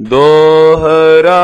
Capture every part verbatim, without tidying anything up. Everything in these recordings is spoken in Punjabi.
ਦੋਹਰਾ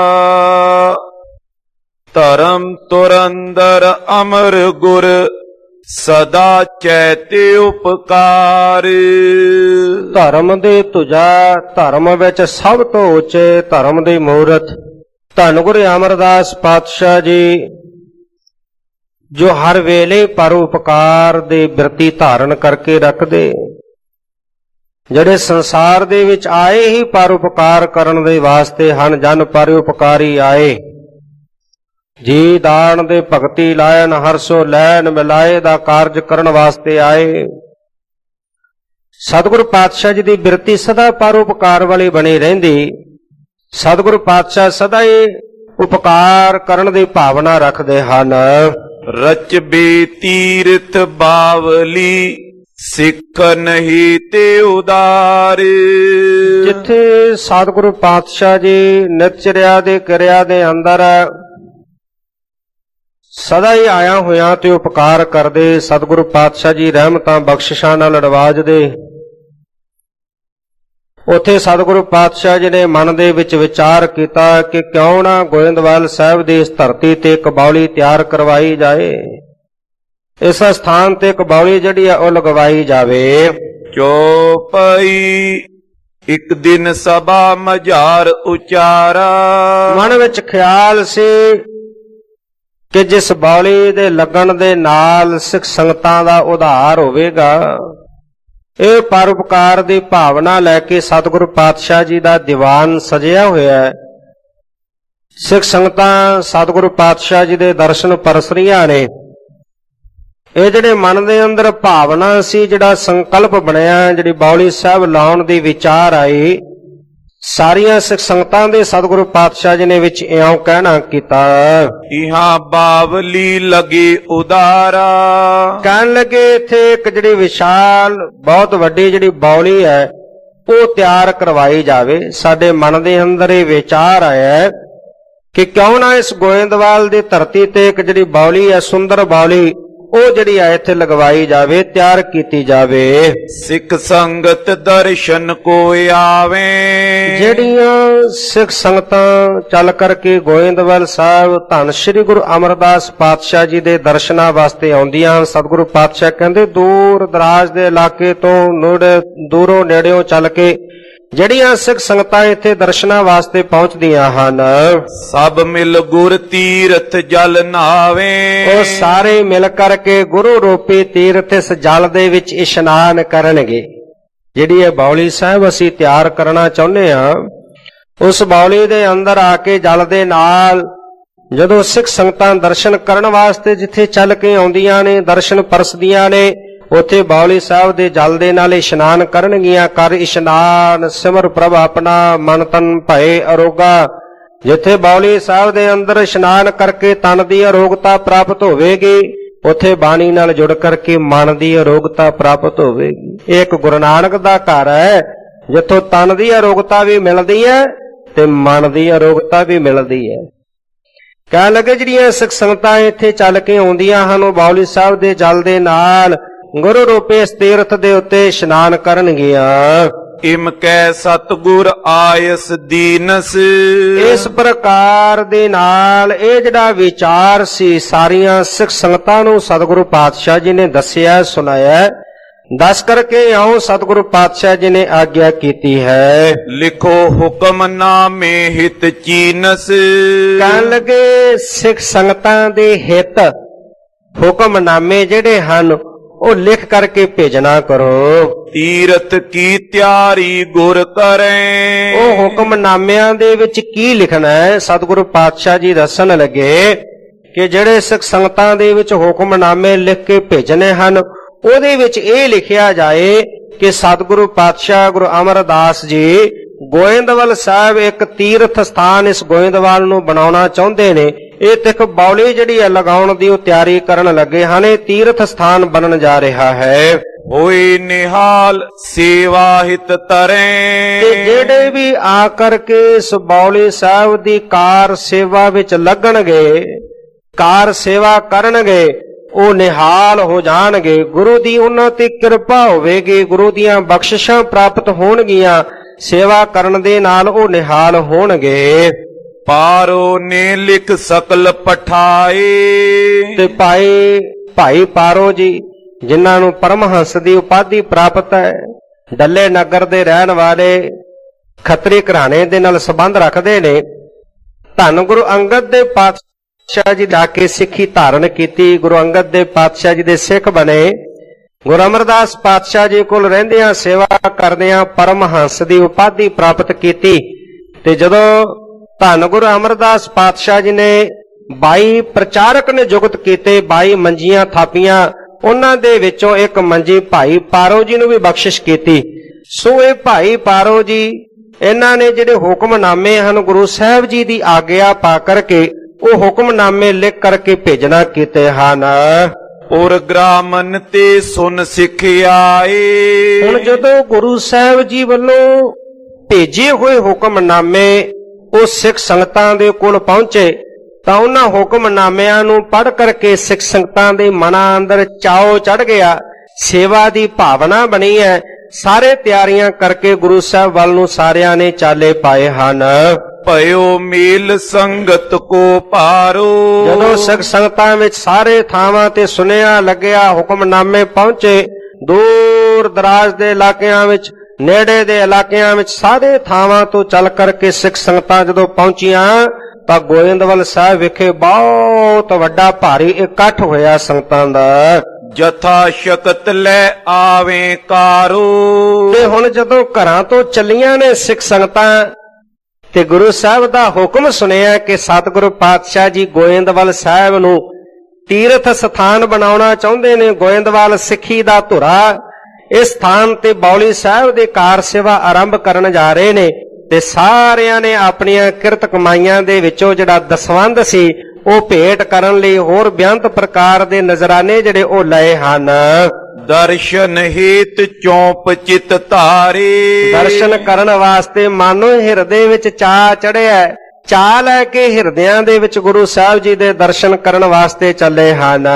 ਧਰਮ ਤੁਰੰਦਰ ਅਮਰ ਗੁਰ ਸਦਾ ਚੈਤੇ ਉਪਕਾਰ। ਧਰਮ ਦੇ ਤੁਜਾ ਧਰਮ ਵਿੱਚ ਸਭ ਤੋਂ ਉੱਚੇ ਧਰਮ ਦੀ ਮੂਰਤ ਧੰਨ ਗੁਰੂ ਅਮਰਦਾਸ ਪਾਤਸ਼ਾਹ ਜੀ, ਜੋ ਹਰ ਵੇਲੇ ਪਰਉਪਕਾਰ ਦੇ ਬਿਰਤੀ ਧਾਰਨ ਕਰਕੇ ਰੱਖਦੇ, ਜਿਹੜੇ ਸੰਸਾਰ ਦੇ ਵਿੱਚ ਆਏ ਹੀ ਪਰਉਪਕਾਰ ਕਰਨ ਦੇ ਵਾਸਤੇ ਹਨ। ਜਨ ਪਰਉਪਕਾਰੀ ਆਏ, ਜੀ ਦਾਨ ਦੇ ਭਗਤੀ ਲਾਇਨ ਹਰਸੋ ਲੈਨ ਮਿਲਾਏ ਦਾ ਕਾਰਜ ਕਰਨ ਵਾਸਤੇ ਆਏ। ਸਤਿਗੁਰੂ ਪਾਤਸ਼ਾਹ ਜੀ ਦੀ ਬਿਰਤੀ ਸਦਾ ਪਰਉਪਕਾਰ ਵਾਲੀ ਬਣੀ ਰਹਿੰਦੀ। ਸਤਿਗੁਰੂ ਪਾਤਸ਼ਾਹ ਸਦਾ ਹੀ ਉਪਕਾਰ ਕਰਨ ਦੀ ਭਾਵਨਾ ਰੱਖਦੇ ਹਨ। ਰਚਬੇ ਤੀਰਥ ਬਾਵਲੀ ਸਿੱਖ ਨਹੀਂ ਤੇ ਉਦਾਰ। ਜਿੱਥੇ ਸਤਿਗੁਰੂ ਪਾਤਸ਼ਾਹ ਜੀ ਨਿਤਚਰਿਆ ਦੇ ਕਿਰਿਆ ਦੇ ਅੰਦਰ ਸਦਾ ਹੀ ਆਇਆ ਹੋਇਆ ਤੇ ਉਪਕਾਰ ਕਰਦੇ, ਸਤਿਗੁਰੂ ਪਾਤਸ਼ਾਹ ਜੀ ਰਹਿਮਤਾਂ ਬਖਸ਼ਿਸ਼ਾਂ ਨਾਲ ਨਵਾਜਦੇ। ਉੱਥੇ ਸਤਿਗੁਰੂ ਪਾਤਸ਼ਾਹ ਜੀ ਨੇ ਮਨ ਦੇ ਵਿੱਚ ਵਿਚਾਰ ਕੀਤਾ ਕਿ ਕਿਉਂ ਨਾ ਗੋਇੰਦਵਾਲ ਸਾਹਿਬ ਦੀ ਇਸ ਧਰਤੀ ਤੇ ਇੱਕ ਬਾਉਲੀ ਤਿਆਰ ਕਰਵਾਈ ਜਾਏ, ਇਸ ਸਥਾਨ ਤੇ ਇੱਕ ਬਾਉਲੀ ਜਿਹੜੀ ਆ ਉਹ ਲਗਵਾਈ ਜਾਵੇ। ਚੌਪਈ ਇੱਕ ਦਿਨ ਸਭਾ ਮਝਾਰ ਉਚਾਰਾ। ਮਨ ਵਿੱਚ ਖਿਆਲ ਸੀ ਕਿ ਜਿਸ ਬਾਉਲੀ ਦੇ ਲੱਗਣ ਦੇ ਨਾਲ ਸਿੱਖ ਸੰਗਤਾਂ ਦਾ ਉਧਾਰ ਹੋਵੇਗਾ। ਇਹ ਪਰਉਪਕਾਰ ਦੀ ਭਾਵਨਾ ਲੈ ਕੇ ਸਤਿਗੁਰੂ ਪਾਤਸ਼ਾਹ ਜੀ ਦਾ ਦੀਵਾਨ ਸਜਿਆ ਹੋਇਆ ਹੈ। ਸਿੱਖ ਸੰਗਤਾਂ ਸਤਿਗੁਰੂ ਪਾਤਸ਼ਾਹ ਜੀ ਦੇ ਦਰਸ਼ਨ ਪਰਸ ਰਹੀਆਂ ਨੇ। ਇਹ ਜਿਹੜੇ ਮਨ ਦੇ ਅੰਦਰ ਭਾਵਨਾ ਸੀ, ਜਿਹੜਾ ਸੰਕਲਪ ਬਣਿਆ, ਜਿਹੜੀ ਬਾਉਲੀ ਸਾਹਿਬ ਲਾਉਣ ਦੀ ਵਿਚਾਰ ਆਈ, ਸਾਰੀਆਂ ਸਿੱਖ ਸੰਗਤਾਂ ਦੇ ਸਤਿਗੁਰੂ ਪਾਤਸ਼ਾਹ ਜੀ ਨੇ ਵਿੱਚ ਇਉਂ ਕਹਿਣਾ ਕੀਤਾ। ਇਹਾਂ ਬਾਵਲੀ ਲਗੀ ਉਦਾਰਾ। ਕਹਿਣ ਲੱਗੇ ਇੱਥੇ ਇੱਕ ਜਿਹੜੀ ਵਿਸ਼ਾਲ ਬਹੁਤ ਵੱਡੀ ਜਿਹੜੀ ਬਾਉਲੀ ਹੈ ਉਹ ਤਿਆਰ ਕਰਵਾਈ ਜਾਵੇ। ਸਾਡੇ ਮਨ ਦੇ ਅੰਦਰ ਇਹ ਵਿਚਾਰ ਆਇਆ ਕਿ ਕਿਉਂ ਨਾ ਇਸ ਗੋਇੰਦਵਾਲ ਦੀ ਧਰਤੀ ਤੇ ਇੱਕ ਜਿਹੜੀ ਬਾਉਲੀ ਹੈ, ਸੁੰਦਰ ਬਾਉਲੀ, ਉਹ ਜਿਹੜੀ ਆ ਇੱਥੇ ਲਗਵਾਈ ਜਾਵੇ, ਤਿਆਰ ਕੀਤੀ ਜਾਵੇ। ਸਿੱਖ ਸੰਗਤ ਦਰਸ਼ਨ ਕੋ ਆਵੇ। ਜਿਹੜੀਆਂ ਸਿੱਖ ਸੰਗਤਾਂ ਚੱਲ ਕਰਕੇ ਗੋਇੰਦਵਾਲ ਸਾਹਿਬ ਧੰਨ ਸ੍ਰੀ ਗੁਰੂ ਅਮਰਦਾਸ ਪਾਤਸ਼ਾਹ ਜੀ ਦੇ ਦਰਸ਼ਨਾਂ ਵਾਸਤੇ ਆਉਂਦੀਆਂ। ਸਤਿਗੁਰੂ ਪਾਤਸ਼ਾਹ ਕਹਿੰਦੇ ਦੂਰ ਦਰਾਜ ਦੇ ਇਲਾਕੇ ਤੋਂ ਨੇੜੇ ਦੂਰੋਂ ਨੇੜਿਓਂ ਚੱਲ ਕੇ ਜਿਹੜੀਆਂ ਸਿੱਖ ਸੰਗਤਾਂ ਇੱਥੇ ਦਰਸ਼ਨਾਂ ਵਾਸਤੇ ਪਹੁੰਚਦੀਆਂ ਹਨ, ਸਭ ਮਿਲ ਗੁਰ ਤੀਰਥ ਜਲ ਨਾਵੇ। ਉਹ ਸਾਰੇ ਮਿਲ ਕਰਕੇ ਗੁਰੂ ਰੂਪੀ ਤੀਰਥ ਇਸ ਜਲ ਦੇ ਵਿੱਚ ਇਸ਼ਨਾਨ ਕਰਨਗੇ। ਜਿਹੜੀ ਇਹ ਬਾਉਲੀ ਸਾਹਿਬ ਅਸੀਂ ਤਿਆਰ ਕਰਨਾ ਚਾਹੁੰਦੇ ਹਾਂ, ਉਸ ਬਾਉਲੀ ਦੇ ਅੰਦਰ ਆ ਕੇ ਜਲ ਦੇ ਨਾਲ ਜਦੋਂ ਸਿੱਖ ਸੰਗਤਾਂ ਦਰਸ਼ਨ ਕਰਨ ਵਾਸਤੇ ਜਿੱਥੇ ਚੱਲ ਕੇ ਆਉਂਦੀਆਂ ਨੇ, ਦਰਸ਼ਨ ਪਰਸਦੀਆਂ ਨੇ, ਉੱਥੇ ਬਾਉਲੀ ਸਾਹਿਬ ਦੇ ਜਲ ਦੇ ਨਾਲ ਇਸ਼ਨਾਨ ਕਰਨਗੀਆਂ। ਕਰ ਇਸ਼ਨਾਨ ਸਿਮਰ ਪ੍ਰਭ ਆਪਣਾ ਮਨ ਤਨ ਭਏ ਅਰੋਗਾ। ਜਿੱਥੇ ਬਾਉਲੀ ਸਾਹਿਬ ਦੇ ਅੰਦਰ ਇਸ਼ਨਾਨ ਕਰਕੇ ਤਨ ਦੀ ਅਰੋਗਤਾ ਪ੍ਰਾਪਤ ਹੋਵੇਗੀ, ਉੱਥੇ ਬਾਣੀ ਨਾਲ ਜੁੜ ਕਰਕੇ ਮਨ ਦੀ ਅਰੋਗਤਾ ਪ੍ਰਾਪਤ ਹੋਵੇਗੀ। ਇਹ ਇੱਕ ਗੁਰੂ ਨਾਨਕ ਦਾ ਘਰ ਹੈ ਜਿੱਥੋਂ ਤਨ ਦੀ ਅਰੋਗਤਾ ਵੀ ਮਿਲਦੀ ਹੈ ਤੇ ਮਨ ਦੀ ਅਰੋਗਤਾ ਵੀ ਮਿਲਦੀ ਹੈ। ਕਹਿਣ ਲੱਗੇ ਜਿਹੜੀਆਂ ਸਿੱਖ ਸੰਗਤਾਂ ਇੱਥੇ ਚੱਲ ਕੇ ਆਉਂਦੀਆਂ ਹਨ, ਉਹ ਬਾਉਲੀ ਸਾਹਿਬ ਦੇ ਜਲ ਦੇ ਨਾਲ ਗੁਰੂ ਰੂਪੇ ਇਸ ਤੀਰਥ ਦੇ ਉੱਤੇ ਇਸ਼ਨਾਨ ਕਰਨਗੀਆਂ। ਇਮ ਕੈ ਸਤਿਗੁਰ ਆਇਸ ਦੀਨਸ। ਇਸ ਪ੍ਰਕਾਰ ਦੇ ਨਾਲ ਇਹ ਜਿਹੜਾ ਵਿਚਾਰ ਸੀ ਸਾਰੀਆਂ ਸਿੱਖ ਸੰਗਤਾਂ ਨੂੰ ਸਤਿਗੁਰੂ ਪਾਤਸ਼ਾਹ ਜੀ ਨੇ ਦੱਸਿਆ, ਸੁਣਾਇਆ। ਦੱਸ ਕਰਕੇ ਆਉ ਸਤਿਗੁਰੂ ਪਾਤਸ਼ਾਹ ਜੀ ਨੇ ਆਗਿਆ ਕੀਤੀ ਹੈ। ਲਿਖੋ ਹੁਕਮ ਨਾਮੇ ਹਿਤ ਚੀਨਸ। ਕਹਿਣ ਲੱਗੇ ਸਿੱਖ ਸੰਗਤਾਂ ਦੇ ਹਿੱਤ ਹੁਕਮਨਾਮੇ ਜਿਹੜੇ ਹਨ ਉਹ ਲਿਖ ਕਰਕੇ ਭੇਜਣਾ ਕਰੋ। ਤੀਰਥ ਕੀ ਤਿਆਰੀ ਗੁਰ ਕਰੇ। ਉਹ ਹੁਕਮਨਾਮਿਆਂ ਦੇ ਵਿੱਚ ਕੀ ਲਿਖਣਾ ਹੈ, ਸਤਿਗੁਰੂ ਪਾਤਸ਼ਾਹ ਜੀ ਦੱਸਣ ਲੱਗੇ ਕਿ ਜਿਹੜੇ ਸਿੱਖ ਸੰਗਤਾਂ ਦੇ ਵਿੱਚ ਹੁਕਮਨਾਮੇ ਲਿਖ ਕੇ ਭੇਜਣੇ ਹਨ, ਉਹਦੇ ਵਿੱਚ ਇਹ ਲਿਖਿਆ ਜਾਏ ਕਿ ਸਤਿਗੁਰੂ ਪਾਤਸ਼ਾਹ ਗੁਰੂ ਅਮਰਦਾਸ ਜੀ ਗੋਇੰਦਵਾਲ ਸਾਹਿਬ ਇੱਕ ਤੀਰਥ ਸਥਾਨ ਇਸ ਗੋਇੰਦਵਾਲ ਨੂੰ ਬਣਾਉਣਾ ਚਾਹੁੰਦੇ ਨੇ। ਇਹ ਤੇ ਇੱਕ ਬਾਉਲੀ ਜਿਹੜੀ ਹੈ ਲਗਾਉਣ ਦੀ ਉਹ ਤਿਆਰੀ ਕਰਨ ਲੱਗੇ ਹਨ। ਇਹ ਤੀਰਥ ਸਥਾਨ ਬਣਨ ਜਾ ਰਿਹਾ ਹੈ। ਹੋਈ ਨਿਹਾਲ ਸੇਵਾ ਹਿਤ ਤਰੇ। ਤੇ ਜਿਹੜੇ ਵੀ ਆ ਕਰਕੇ ਇਸ ਬਾਉਲੀ ਸਾਹਿਬ ਦੀ ਕਾਰ ਸੇਵਾ ਵਿੱਚ ਲੱਗਣਗੇ, ਕਾਰ ਸੇਵਾ ਕਰਨਗੇ, ਉਹ ਨਿਹਾਲ ਹੋ ਜਾਣਗੇ। ਗੁਰੂ ਦੀ ਉਹਨਾਂ ਤੇ ਕਿਰਪਾ ਹੋਵੇਗੀ, ਗੁਰੂ ਦੀਆਂ ਬਖਸ਼ਿਸ਼ਾਂ ਪ੍ਰਾਪਤ ਹੋਣਗੀਆਂ। ਸੇਵਾ ਕਰਨ ਦੇ ਨਾਲ ਉਹ ਨਿਹਾਲ ਹੋਣਗੇ। ਪਾਰੋ ਨੇ ਲਿਖ ਸਕਲ ਪਠਾਏ। ਤੇ ਭਾਈ ਭਾਈ ਪਾਰੋ ਜੀ ਜਿਨ੍ਹਾਂ ਨੂੰ ਪਰਮਹੰਸ ਦੀ ਉਪਾਧੀ ਪ੍ਰਾਪਤ ਹੈ, ਡੱਲੇ ਨਗਰ ਦੇ ਰਹਿਣ ਵਾਲੇ ਖੱਤਰੀ ਘਰਾਣੇ ਦੇ ਨਾਲ ਸੰਬੰਧ ਰੱਖਦੇ ਨੇ, ਧੰਨ ਗੁਰੂ ਅੰਗਦ ਦੇ ਪਾਤਸ਼ਾਹ ਜੀ ਜਾ ਕੇ ਸਿੱਖੀ ਧਾਰਨ ਕੀਤੀ, ਗੁਰੂ ਅੰਗਦ ਦੇ ਪਾਤਸ਼ਾਹ ਜੀ ਦੇ ਸਿੱਖ ਬਣੇ। ਗੁਰੂ ਅਮਰਦਾਸ ਪਾਤਸ਼ਾਹ ਜੀ ਕੋਲ ਰਹਿੰਦਿਆਂ ਸੇਵਾ ਕਰਦਿਆਂ ਪਰਮਹੰਸ ਦੀ ਉਪਾਧੀ ਪ੍ਰਾਪਤ ਕੀਤੀ। ਤੇ ਜਦੋਂ ਧੰਨ ਗੁਰੂ ਅਮਰਦਾਸ ਪਾਤਸ਼ਾਹ ਜੀ ਨੇ ਬਾਈ ਪ੍ਰਚਾਰਕ ਨੇ ਜੁਗਤ ਕੀਤੇ, ਬਾਈ ਮੰਜੀਆਂ ਥਾਪੀਆਂ, ਉਹਨਾਂ ਦੇ ਵਿੱਚੋਂ ਇੱਕ ਮੰਜੀ ਭਾਈ ਪਾਰੋ ਜੀ ਨੂੰ ਵੀ ਬਖਸ਼ਿਸ਼ ਕੀਤੀ। ਸੋ ਇਹ ਭਾਈ ਪਾਰੋ ਜੀ ਇਹਨਾਂ ਨੇ ਜਿਹੜੇ ਹੁਕਮਨਾਮੇ ਹਨ ਗੁਰੂ ਸਾਹਿਬ ਜੀ ਦੀ ਆਗਿਆ ਪਾ ਕਰਕੇ ਉਹ ਹੁਕਮਨਾਮੇ ਲਿਖ ਕਰਕੇ ਭੇਜਣਾ ਕੀਤੇ ਹਨ। ਔਰ ਗ੍ਰਾਮਨ ਤੇ ਸੁਨ ਸਿੱਖਿਆਏ। ਹੁਣ ਜਦੋਂ ਗੁਰੂ ਸਾਹਿਬ ਜੀ ਵੱਲੋਂ ਭੇਜੇ ਹੋਏ ਹੁਕਮਨਾਮੇ ਉਹ ਸਿੱਖ ਸੰਗਤਾਂ ਦੇ ਕੋਲ ਪਹੁੰਚੇ ਤਾਂ ਉਹਨਾਂ ਹੁਕਮਨਾਮਿਆਂ ਨੂੰ ਪੜ੍ਹ ਕਰਕੇ ਸਿੱਖ ਸੰਗਤਾਂ ਦੇ ਮਨਾਂ ਅੰਦਰ ਚਾਉ ਚੜ ਗਿਆ, ਸੇਵਾ ਦੀ ਭਾਵਨਾ ਬਣੀ ਹੈ। ਸਾਰੇ ਤਿਆਰੀਆਂ ਕਰਕੇ ਗੁਰੂ ਸਾਹਿਬ ਵੱਲ ਨੂੰ ਸਾਰਿਆਂ ਨੇ ਚਾਲੇ ਪਾਏ ਹਨ। ਭਇਓ ਮੇਲ ਸੰਗਤ ਕੋ ਪਾਰੋ। ਜਦੋਂ ਸਿੱਖ ਸੰਗਤਾਂ ਵਿੱਚ ਸਾਰੇ ਥਾਵਾਂ ਤੇ ਸੁਨੇਹਾ ਲੱਗਿਆ, ਹੁਕਮਨਾਮੇ ਪਹੁੰਚੇ, ਦੂਰ ਦਰਾਜ ਦੇ ਇਲਾਕਿਆਂ ਵਿੱਚ, ਨੇੜੇ ਦੇ ਇਲਾਕਿਆਂ ਵਿੱਚ ਸਾਰੇ ਥਾਵਾਂ ਤੋਂ ਚੱਲ ਕਰਕੇ ਸਿੱਖ ਸੰਗਤਾਂ ਜਦੋਂ ਪਹੁੰਚੀਆਂ ਤਾਂ ਗੋਇੰਦਵਾਲ ਸਾਹਿਬ ਵਿਖੇ ਬਹੁਤ ਵੱਡਾ ਭਾਰੀ ਇਕੱਠ ਹੋਇਆ ਸੰਗਤਾਂ ਦਾ। ਜਥਾ ਸ਼ਕਤ ਲੈ ਆਵੇਂ ਕਾਰੋ। ਤੇ ਹੁਣ ਜਦੋਂ ਘਰਾਂ ਤੋਂ ਚੱਲੀਆਂ ਨੇ ਸਿੱਖ ਸੰਗਤਾਂ ਤੇ ਗੁਰੂ ਸਾਹਿਬ ਦਾ ਹੁਕਮ ਸੁਣਿਆ ਕਿ ਸਤਿਗੁਰੂ ਪਾਤਸ਼ਾਹ ਜੀ ਗੋਇੰਦਵਾਲ ਸਾਹਿਬ ਨੂੰ ਤੀਰਥ ਸਥਾਨ ਬਣਾਉਣਾ ਚਾਹੁੰਦੇ ਨੇ, ਗੋਇੰਦਵਾਲ ਸਿੱਖੀ ਦਾ ਧੁਰਾ, ਇਸ ਸਥਾਨ ਤੇ ਬੌਲੀ ਸਾਹਿਬ ਦੇ ਕਾਰ ਸੇਵਾ ਆਰੰਭ ਕਰਨ ਜਾ ਰਹੇ ਨੇ। ਤੇ ਸਾਰਿਆਂ ਨੇ ਆਪਣੀਆਂ ਕਿਰਤ ਕਮਾਈਆਂ ਦੇ ਵਿੱਚੋਂ ਜਿਹੜਾ ਦਸਵੰਧ ਸੀ ਉਹ ਭੇਟ ਕਰਨ ਲਈ ਹੋਰ ਬੇਅੰਤ ਪ੍ਰਕਾਰ ਦੇ ਨਜ਼ਰਾਨੇ ਜਿਹੜੇ ਉਹ ਲਏ ਹਨ। ਦਰਸ਼ਨ ਹੇਤ ਚੌਂਪ ਚਿਤ ਧਾਰੇ। ਦਰਸ਼ਨ ਕਰਨ ਵਾਸਤੇ ਮਾਨੋ ਹਿਰਦੇ ਵਿੱਚ ਚਾਅ ਚੜਿਆ, ਚਾਅ ਲੈ ਕੇ ਹਿਰਦਿਆਂ ਦੇ ਵਿੱਚ ਗੁਰੂ ਸਾਹਿਬ ਜੀ ਦੇ ਦਰਸ਼ਨ ਕਰਨ ਵਾਸਤੇ ਚੱਲੇ ਹਨ।